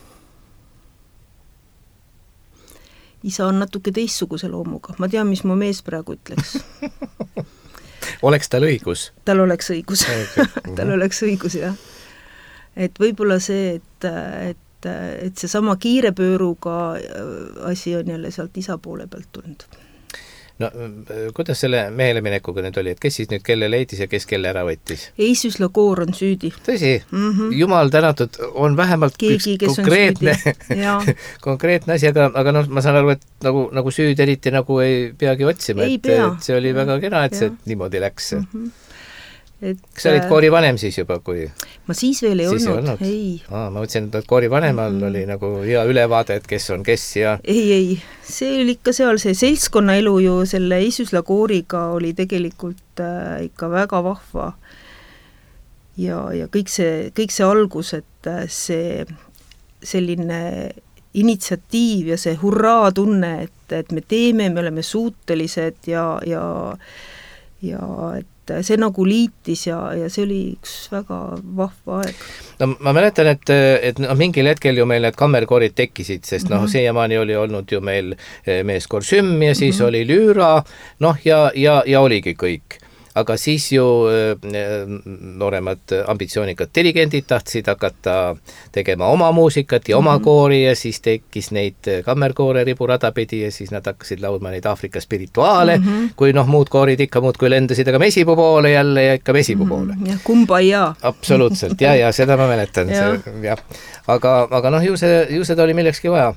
Isa on natuke teistsuguse loomuga. Ma tean, mis mu mees praegu ütleks. Oleks tal õigus? Tal oleks õigus. tal oleks õigus, jah. Et võib-olla see, et, et, et see sama kiire pööruga asi on jälle sealt isa poole pealt tulnud. No, kuidas selle mehele minekuga nüüd oli, et kes siis nüüd kelle leidis ja kes kelle ära võttis? Eisüsla koor on süüdi. Tõsi? Mm-hmm. Jumal tänatud, on vähemalt keegi, üks konkreetne, konkreetne asi, aga, aga noh, ma saan aru, et nagu, nagu süüd eriti nagu ei peagi otsima, ei et, pea. et see oli väga kena, et ja. See niimoodi läks. Mm-hmm. Et, kas sa olid koori vanem siis juba, kui... Ma siis veel ei siis olnud, olnud? ei. Aa, ma mõtlesin, et koori vanemal mm-hmm. oli nagu hea ülevaade, et kes on kes ja... Ei, ei, see oli ikka seal, see seltskonna elu ju selle Eisüsla kooriga oli tegelikult äh, ikka väga vahva. Ja, ja kõik see, kõik see algus, et äh, see selline initsiatiiv ja see hurraa tunne, et, et me teeme, me oleme suutelised ja, ja, ja et see nagu liitis ja, ja see oli üks väga vahva aeg. No ma mäletan, et, et no, mingil hetkel ju meil need kammerkoorid tekkisid, sest mm-hmm. noh, siiamaani oli olnud ju meil meeskoor Sümm ja siis mm-hmm. oli Lüüra, noh ja, ja, ja oligi kõik. Aga siis ju nooremad ambitsioonikad dirigendid tahtsid hakata tegema oma muusikat ja oma mm-hmm. koori ja siis tekkis neid kammerkoore riburadapidi ja siis nad hakkasid laulma neid Aafrika spirituaale, mm-hmm. kui noh, muud koorid ikka muud kui lendasid, aga mesipuu poole jälle ja ikka mesipuu poole. Mm-hmm. Ja kumba ja. Absoluutselt, ja, ja seda ma mäletan. ja. See, ja. Aga, aga noh, ju, see, ju seda oli millekski vaja.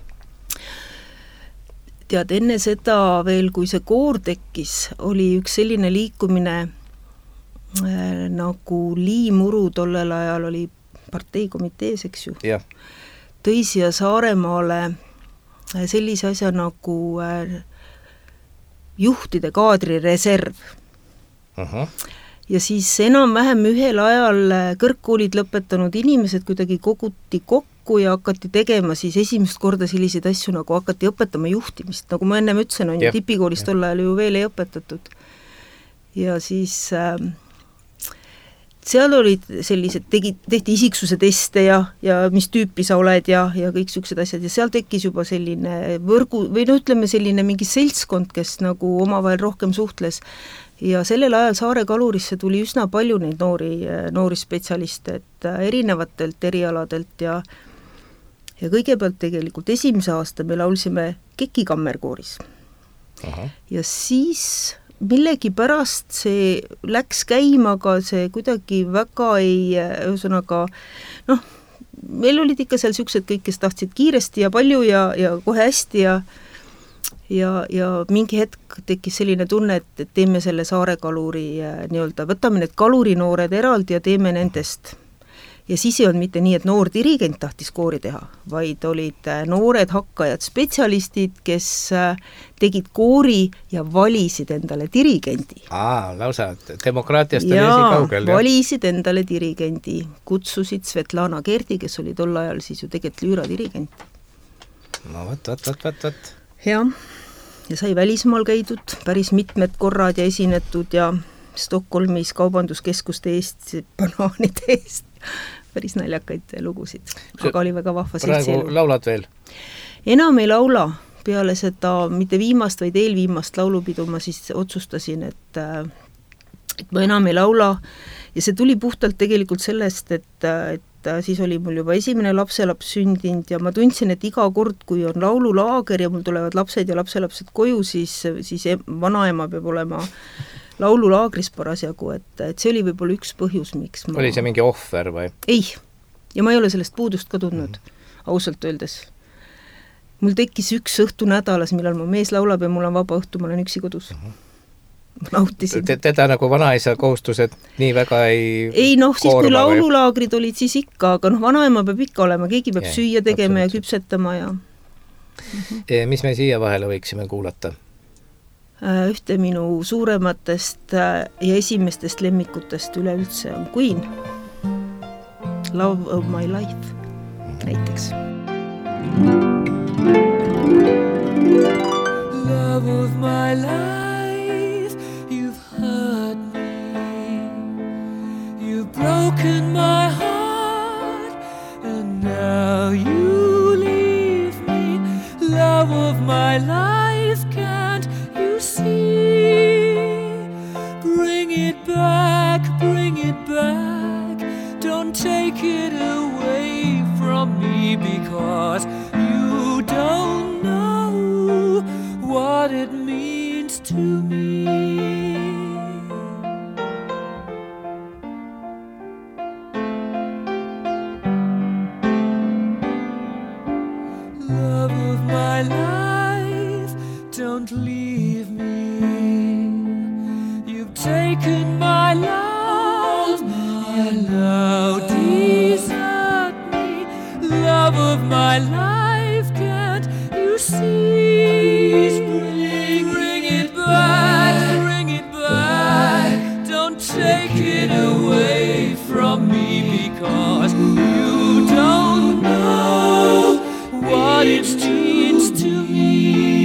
Tead, enne seda veel, kui see koor tekkis, oli üks selline liikumine äh, nagu Liimuru tollel ajal oli parteikomitees, eks ju. Ja. Tõi siia Saaremaale sellise asja nagu äh, juhtide kaadrireserv. Uh-huh. Ja siis enam-vähem ühel ajal kõrgkoolid lõpetanud inimesed kuidagi koguti kokku ja hakati tegema siis esimest korda selliseid asju, nagu hakati õpetama juhtimist. Nagu ma ennem ütlesin, on ju tipikoolist tol ajal ju veel ei õpetatud. Ja siis äh, seal olid sellised, tegid, tehti isiksuse teste ja, ja mis tüüpi sa oled ja, ja kõik niisugused asjad ja seal tekkis juba selline võrgu, või no ütleme selline mingi seltskond, kes nagu omavahel rohkem suhtles ja sellel ajal Saare kalurisse tuli üsna palju neid noori, noori spetsialiste, et erinevatelt erialadelt ja ja kõigepealt tegelikult esimese aasta me laulsime Keki kammerkooris. Aha. Ja siis millegipärast see läks käima, aga see kuidagi väga ei, ühesõnaga, noh, meil olid ikka seal siuksed kõik, kes tahtsid kiiresti ja palju ja, ja kohe hästi ja ja, ja mingi hetk tekkis selline tunne, et, et teeme selle Saare kaluri nii-öelda, võtame need kalurinoored eraldi ja teeme nendest. Ja siis ei olnud mitte nii, et noor dirigent tahtis koori teha, vaid olid noored hakkajad, spetsialistid, kes tegid koori ja valisid endale dirigendi. Aa, lausa demokraatiast oli esi kaugel. Ja valisid endale dirigendi, kutsusid Svetlana Kerdi, kes oli tol ajal siis ju tegelikult lüüra dirigent. No võt, võt, võt, võt, võt. Ja, ja sai välismaal käidud päris mitmed korrad ja esinetud ja Stockholmis kaubanduskeskuste eest, banaanide eest. Päris naljakaid lugusid, aga oli väga vahva praegu seltsielu. Laulad veel? Enam ei laula, peale seda mitte viimast, vaid eelviimast laulupidu ma siis otsustasin, et, et ma enam ei laula ja see tuli puhtalt tegelikult sellest, et, et siis oli mul juba esimene lapselaps sündinud ja ma tundsin, et iga kord, kui on laululaager ja mul tulevad lapsed ja lapselapsed koju, siis, siis vanaema peab olema laululaagris parasjagu, et, et see oli võib-olla üks põhjus, miks ma... Oli see mingi ohver või? Ei, ja ma ei ole sellest puudust ka tundnud, mm-hmm. ausalt öeldes. Mul tekkis üks õhtu nädalas, millal mu mees laulab ja mul on vaba õhtu, ma olen üksi kodus. Mm-hmm. Ma nautisin. Teda nagu vanaisa kohustused nii väga ei Ei noh, siis kui laululaagrid olid, siis ikka, aga noh, vanaema peab ikka olema, keegi peab yeah, süüa tegema absoluut. Ja küpsetama ja... Mm-hmm. Mis me siia vahele võiksime kuulata? Ühte minu suurematest ja esimestest lemmikutest üleüldse on Queen. Love of my life, näiteks. Love of my life, you've hurt me. You've broken my heart, and now you leave me. Love of my life, can't see, bring it back, bring it back, don't take it away from me because you don't know what it means to me. Love of my life, don't leave me. You've taken my love, and now desert me. Love of my life, can't you see? Bring, bring it back, bring it back. Don't take it away from me because you don't know what it means to me.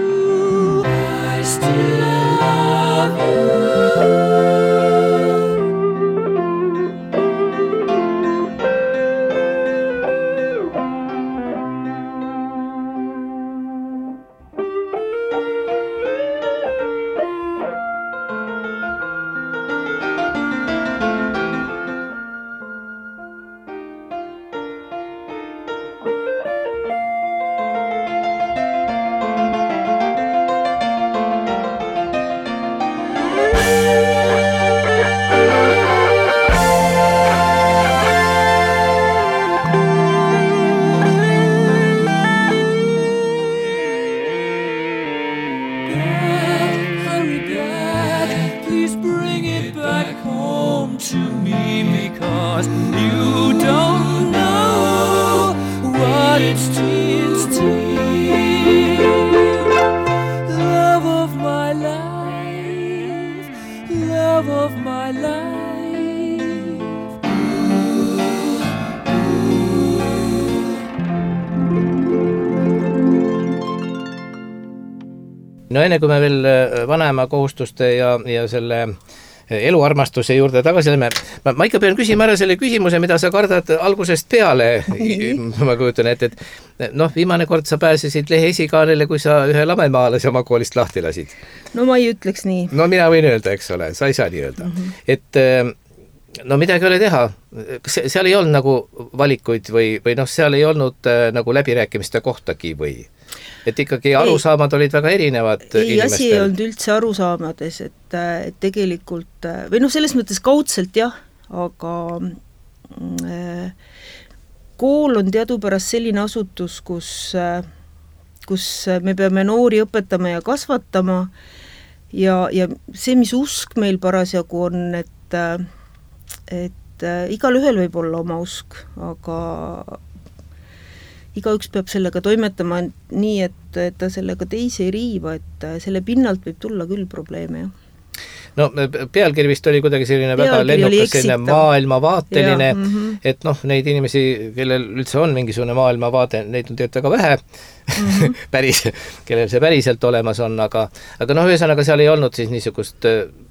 Love you. to me because you don't know what it's tears to love of my life, love of my life. No enne kui me veel vanema kohustuste ja, ja selle eluarmastuse juurde tagasi oleme, ma, ma ikka pean küsima ära selle küsimuse, mida sa kardad algusest peale. Ma kujutan ette, et noh, viimane kord sa pääsesid lehe esikaanele, kui sa ühe lamemaalase oma koolist lahti lasid. No ma ei ütleks nii. No mina võin öelda, eks ole, sa ei saa nii öelda. Mm-hmm. Et no midagi ei ole teha. Seal ei olnud nagu valikuid või, või noh, seal ei olnud nagu läbirääkimiste kohtagi või... Et ikkagi arusaamad ei, olid väga erinevad ei, inimestel. Asi ei olnud üldse arusaamades, et, et tegelikult, või noh, selles mõttes kaudselt jah, aga äh, kool on teadupärast selline asutus, kus, äh, kus me peame noori õpetama ja kasvatama ja, ja see, mis usk meil parasjagu on, et, et äh, igal ühel võib olla oma usk, aga igaüks peab sellega toimetama nii, et, et ta sellega teisi ei riiva, et selle pinnalt võib tulla küll probleeme, jah. No pealkiri vist oli kuidagi selline pealkiri väga lennukas, selline maailmavaateline, ja, mm-hmm. et noh, neid inimesi, kellel üldse on mingisugune maailmavaade, neid on tegelikult väga vähe, mm-hmm. päris, kellel see päriselt olemas on, aga, aga noh, ühesõnaga seal ei olnud siis niisugust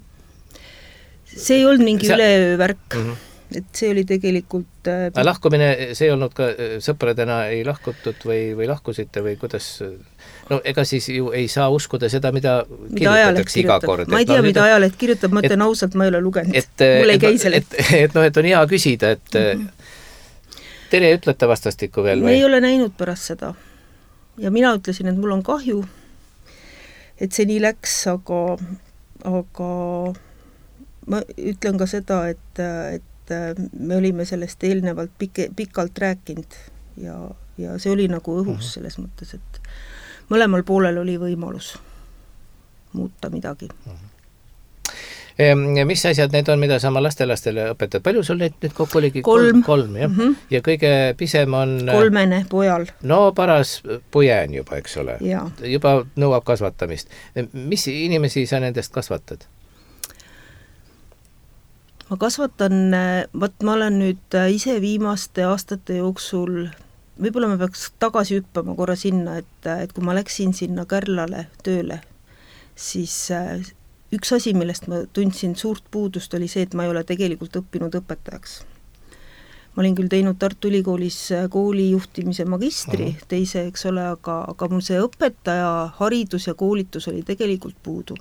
see ei olnud mingi seal... ülevärk. Mm-hmm. Et see oli tegelikult äh, lahkumine, see ei olnud ka sõpradena ei lahkutud või, või lahkusite või kuidas, no ega siis ju ei saa uskuda seda, mida, mida kirjutatakse iga kord. Ma ei tea, no, mida ajaleht kirjutab, ma ütlen ausalt, ma ei ole lugenud, mul ei käi selle. Et, et, et noh, et on hea küsida, et mm-hmm. tere ütlete vastastikku veel või? Me ei ole näinud pärast seda ja mina ütlesin, et mul on kahju, et see nii läks, aga, aga ma ütlen ka seda, et, et me olime sellest eelnevalt pike, pikalt rääkinud ja, ja see oli nagu õhus selles mõttes, et mõlemal poolel oli võimalus muuta midagi. Mis asjad need on, mida sa oma lastelastele õpetad? Palju sul neid nüüd kokku oligi? Kolm. Kolm, jah. Mm-hmm. Ja kõige pisem on... Kolmene pojal. No paras pojään juba, eks ole. Ja. Juba nõuab kasvatamist. Mis inimesi sa nendest kasvatad? Ma kasvatan, võt ma olen nüüd ise viimaste aastate jooksul, võib-olla ma peaks tagasi hüppama korra sinna, et, et kui ma läksin sinna Kärlale tööle, siis üks asi, millest ma tundsin suurt puudust, oli see, et ma ei ole tegelikult õppinud õpetajaks. Ma olin küll teinud Tartu Ülikoolis koolijuhtimise magistri, teise, eks ole, aga, aga mul see õpetaja haridus ja koolitus oli tegelikult puudu.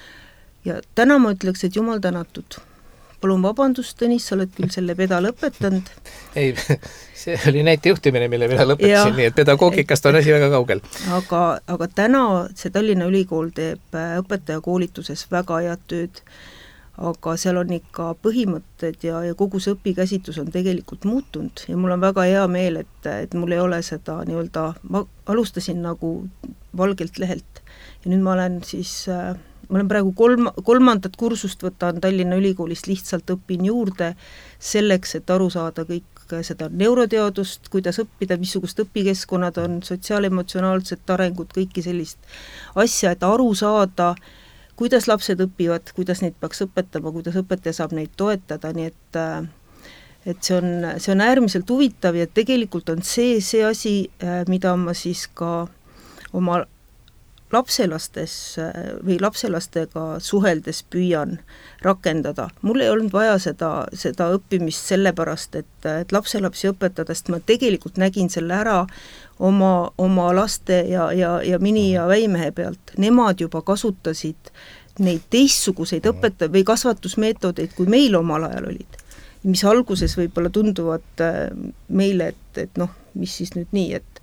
Ja täna ma ütleks, et jumal tänatud. Palun vabandust, Tõnis, sa oled küll selle peda lõpetanud. Ei, see oli näitejuhtimine, mille mina lõpetasin, nii et pedagoogikast on asi väga kaugel. Aga, aga täna see Tallinna Ülikool teeb õpetajakoolituses väga head tööd, aga seal on ikka põhimõtted ja, ja kogu see õpikäsitlus on tegelikult muutunud ja mul on väga hea meel, et, et mul ei ole seda nii-öelda, ma alustasin nagu valgelt lehelt ja nüüd ma olen siis... Ma olen praegu kolm, kolmandat kursust võtan Tallinna Ülikoolist, lihtsalt õpin juurde selleks, et aru saada kõik seda neuroteadust, kuidas õppida, missugust õpikeskkonnad on, sotsiaalemotsionaalset arengut, kõiki sellist asja, et aru saada, kuidas lapsed õpivad, kuidas neid peaks õpetama, kuidas õpetaja saab neid toetada, nii et, et see on, see on äärmiselt huvitav ja tegelikult on see, see asi, mida ma siis ka oma lapselastes või lapselastega suheldes püüan rakendada. Mul ei olnud vaja seda, seda õppimist sellepärast, et, et lapselapsi õpetadest ma tegelikult nägin selle ära oma, oma laste ja, ja, ja mini ja väimehe pealt. Nemad juba kasutasid neid teistsuguseid õpeta- või kasvatusmeetodeid, kui meil omal ajal olid. Mis alguses võib-olla tunduvad meile, et, et noh, mis siis nüüd nii, et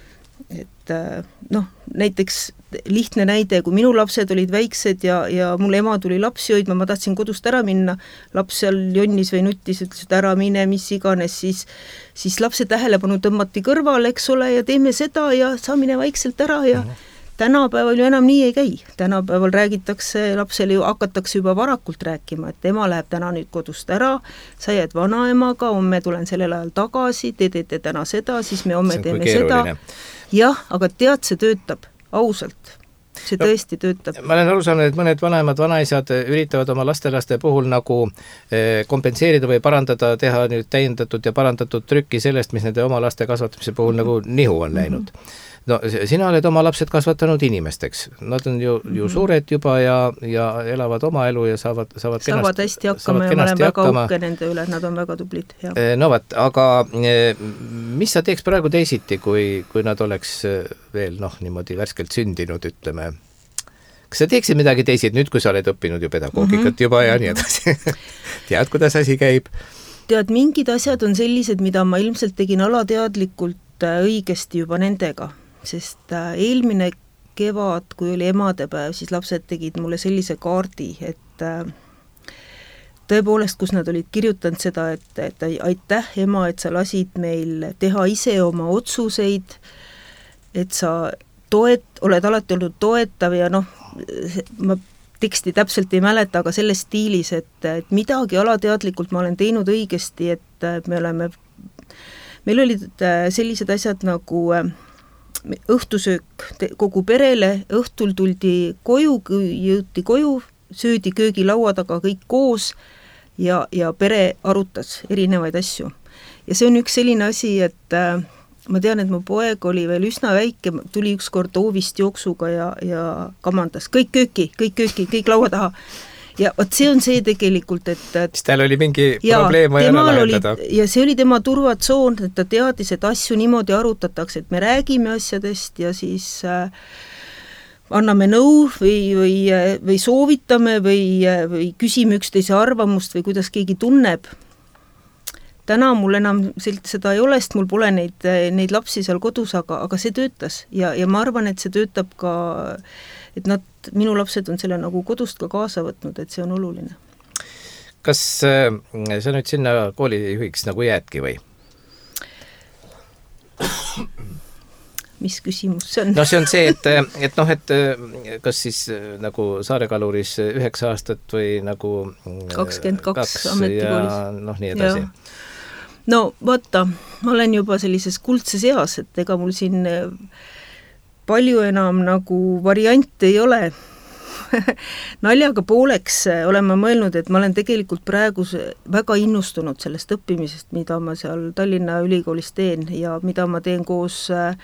et noh, näiteks lihtne näide, kui minu lapsed olid väiksed ja, ja mul ema tuli lapsi hoidma, ma tahtsin kodust ära minna, laps seal jonnis või nuttis, ütles, et ära mine, mis iganes, siis, siis lapse tähelepanu tõmmati kõrvale, eks ole, ja teeme seda ja saa mine vaikselt ära ja tänapäeval ju enam nii ei käi, tänapäeval räägitakse, lapsele ju hakatakse juba varakult rääkima, et ema läheb täna nüüd kodust ära, sa jääd vanaemaga, homme tulen sellel ajal tagasi, te teete täna seda, siis me homme teeme seda. Jah, aga tead, see töötab, ausalt, see tõesti töötab. Ma olen aru saanud, et mõned vanemad vanaisad üritavad oma lastelaste puhul nagu kompenseerida või parandada, teha nüüd täiendatud ja parandatud trükki sellest, mis nende oma laste kasvatamise puhul nagu nihu on läinud. Mm-hmm. No sina oled oma lapsed kasvatanud inimesteks, nad on ju, ju suured juba ja, ja elavad oma elu ja saavad saavad, saavad kenast, hästi hakkama ja ma olen väga hakkama. Uhke nende üle, nad on väga tublid. Ja. No vaat, aga mis sa teeks praegu teisiti, kui, kui nad oleks veel noh, niimoodi värskelt sündinud, ütleme? Kas sa teeksid midagi teisiti nüüd, kui sa oled õppinud ju pedagoogikat mm-hmm. juba ja nii edasi? Tead, kuidas asi käib? Tead, mingid asjad on sellised, mida ma ilmselt tegin alateadlikult õigesti juba nendega. Sest eelmine kevad, kui oli emadepäev, siis lapsed tegid mulle sellise kaardi, et tõepoolest, kus nad olid kirjutanud seda, et, et aitäh ema, et sa lasid meil teha ise oma otsuseid, et sa toet, oled alati olnud toetav ja noh, ma teksti täpselt ei mäleta, aga selles stiilis, et, et midagi alateadlikult ma olen teinud õigesti, et me oleme, meil olid sellised asjad nagu õhtusöök kogu perele, õhtul tuldi koju, jõuti koju, söödi köögilaua taga kõik koos ja, ja pere arutas erinevaid asju. Ja see on üks selline asi, et äh, ma tean, et mu poeg oli veel üsna väike, tuli ükskord hoovist jooksuga ja, ja kamandas kõik kööki, kõik kööki, kõik laua taha. Ja võt see on see tegelikult, et... Siis tal oli mingi ja, probleem vaja lahendada. Ja see oli tema turvatsoon, et ta teadis, et asju niimoodi arutatakse, et me räägime asjadest ja siis äh, anname nõu või, või, või soovitame või, või küsime üksteise arvamust või kuidas keegi tunneb. Täna mul enam seda ei ole, sest mul pole neid, neid lapsi seal kodus, aga, aga see töötas ja, ja ma arvan, et see töötab ka, et nad, minu lapsed on selle nagu kodust ka kaasa võtnud, et see on oluline. Kas äh, sa nüüd sinna koolijuhiks nagu jäädki või? Mis küsimus see on? No see on see, et, et noh, et kas siis nagu Saare-Kaluris üheksa aastat või nagu kakskümmend kaks ametikoolis. Ja noh, nii edasi. Ja. No vaata, ma olen juba sellises kuldses eas, et ega mul siin palju enam nagu variante ei ole. Naljaga pooleks olen ma mõelnud, et ma olen tegelikult praegu väga innustunud sellest õppimisest, mida ma seal Tallinna Ülikoolis teen ja mida ma teen koos,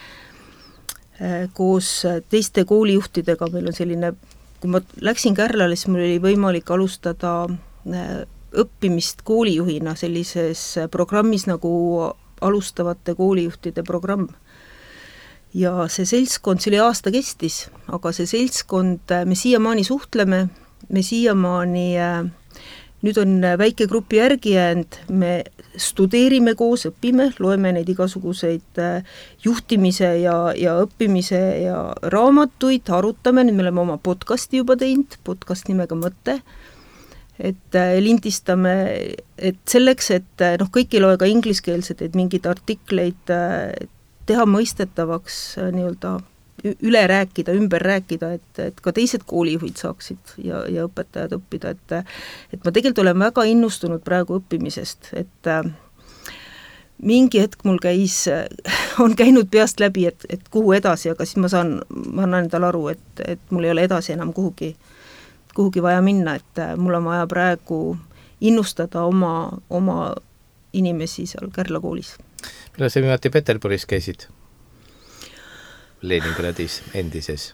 koos teiste koolijuhtidega. Meil on selline, kui ma läksin Kärlale, siis mul oli võimalik alustada õppimist koolijuhina sellises programmis nagu alustavate koolijuhtide programm. Ja see seltskond, see oli aasta kestis, aga see seltskond, me siiamaani suhtleme, me siiamaani, nüüd on väike grupi järgi jäänud, me studeerime koos, õpime, loeme neid igasuguseid juhtimise ja, ja õppimise ja raamatuid, arutame, nüüd me oleme oma podcasti juba teinud, podcast nimega Mõte, et lindistame, et selleks, et noh, kõik ei loe ka ingliskeelsed, et mingid artikleid teha mõistetavaks nii-öelda üle rääkida, ümber rääkida, et, et ka teised koolijuhid saaksid ja, ja õpetajad õppida, et, et ma tegelikult olen väga innustunud praegu õppimisest, et mingi hetk mul käis, on käinud peast läbi, et, et kuhu edasi, aga siis ma saan, ma annan endale aru, et, et mul ei ole edasi enam kuhugi, kuhugi vaja minna, et mul on vaja praegu innustada oma, oma inimesi seal Kärla koolis. Millal sa viimati Peterburis käisid? Leningradis endises?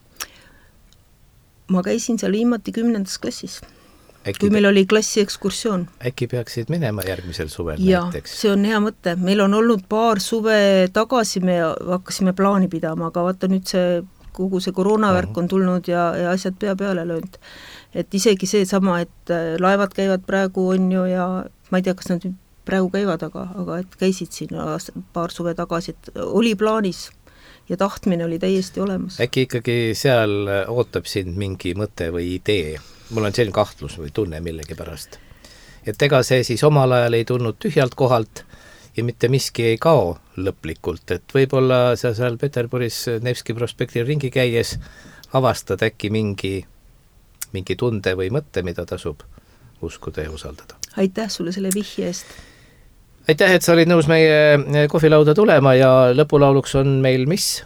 Ma käisin seal viimati kümnendas klassis, äkki kui meil pe... oli klassi ekskursioon. Äkki peaksid minema järgmisel suvel ja, näiteks? See on hea mõte. Meil on olnud paar suve tagasi, me hakkasime plaani pidama, aga vaata nüüd see, kogu see koroonavärk on tulnud ja, ja asjad pea peale löönud. Et isegi see sama, et laevad käivad praegu on ju ja ma ei tea, kas nad praegu käivad, aga, aga et käisid siin paar suve tagasi, et oli plaanis ja tahtmine oli täiesti olemas. Äkki ikkagi seal ootab sind mingi mõte või idee? Mul on selline kahtlus või tunne millegi pärast. Et ega see siis omal ajal ei tulnud tühjalt kohalt ja mitte miski ei kao lõplikult, et võib-olla sa seal Peterburis Nevski prospektil ringi käies avastad äkki mingi, mingi tunde või mõtte, mida tasub uskuda ja usaldada. Aitäh sulle selle vihje eest! Aitäh, et sa olid nõus meie kohvilauda tulema ja lõpulauluks on meil mis?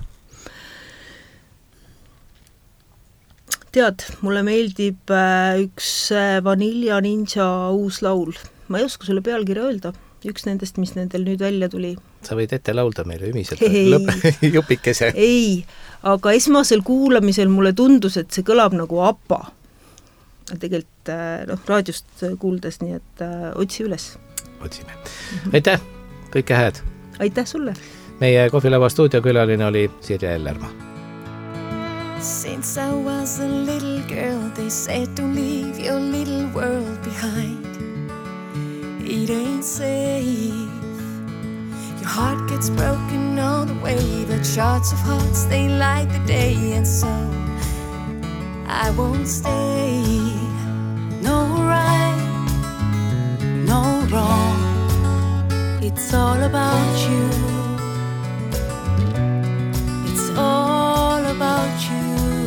Tead, mulle meeldib üks Vanilla Ninja uus laul. Ma ei oska sulle pealkirja öelda. Üks nendest, mis nendel nüüd välja tuli. Sa võid ette laulda meile ümiselt lõp- jupikese. Ei, aga esmasel kuulamisel mulle tundus, et see kõlab nagu APA. Tegelikult no, raadiost kuuldes, nii et äh, otsi üles. Otsime. Aitäh, kõike hääd. Aitäh sulle. Meie kohvilava stuudiokülaline oli Sirje Ellermaa. Since I was a little girl, they said don't leave your little world behind. It ain't safe. Your heart gets broken all the way, but shards of hearts, they light the day. And so I won't stay. No right, no wrong. It's all about you. It's all about you.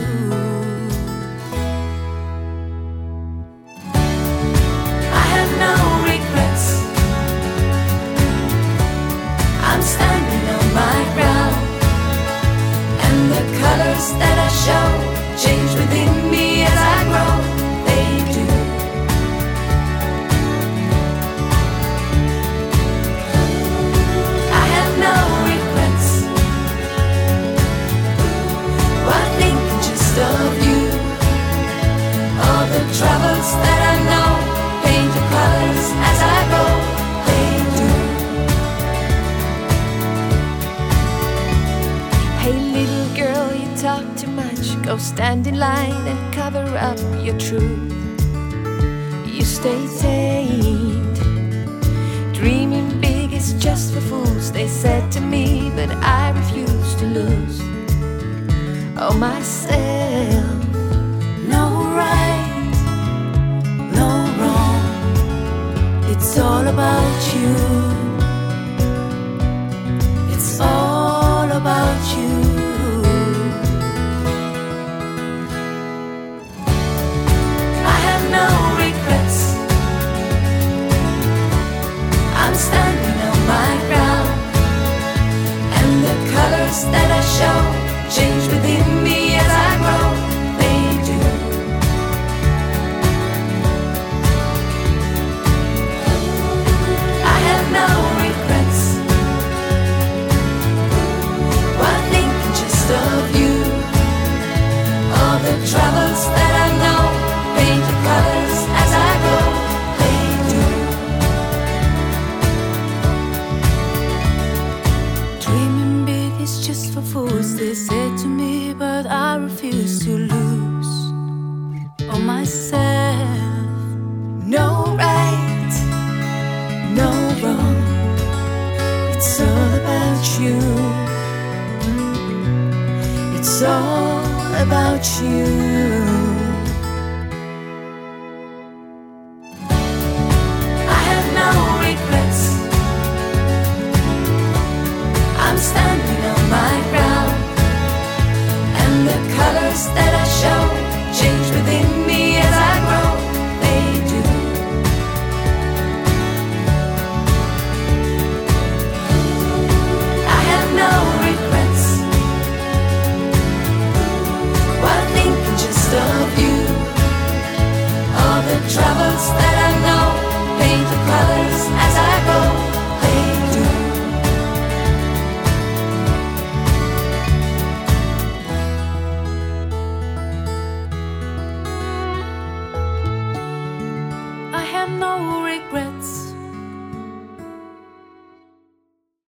I'm standing on my ground, and the colors that I show change within me as I grow. They do. I have no regrets. While thinking just of you, all the troubles that I know paint the colors as I go. Talk too much, go stand in line and cover up your truth. You stay tamed. Dreaming big is just for fools, they said to me, but I refuse to lose. Oh, myself. No right, no wrong. It's all about you. It's all about you. No regrets. I'm standing on my ground, and the colors that I show change within me as I grow. They do. I have no regrets. While thinking just of you, all the troubles that I know paint the colors as I go. They do. Dreaming big is just for fools, they said to me, but I refuse to lose. Oh, myself. No right, no wrong. It's all about you. It's all about you.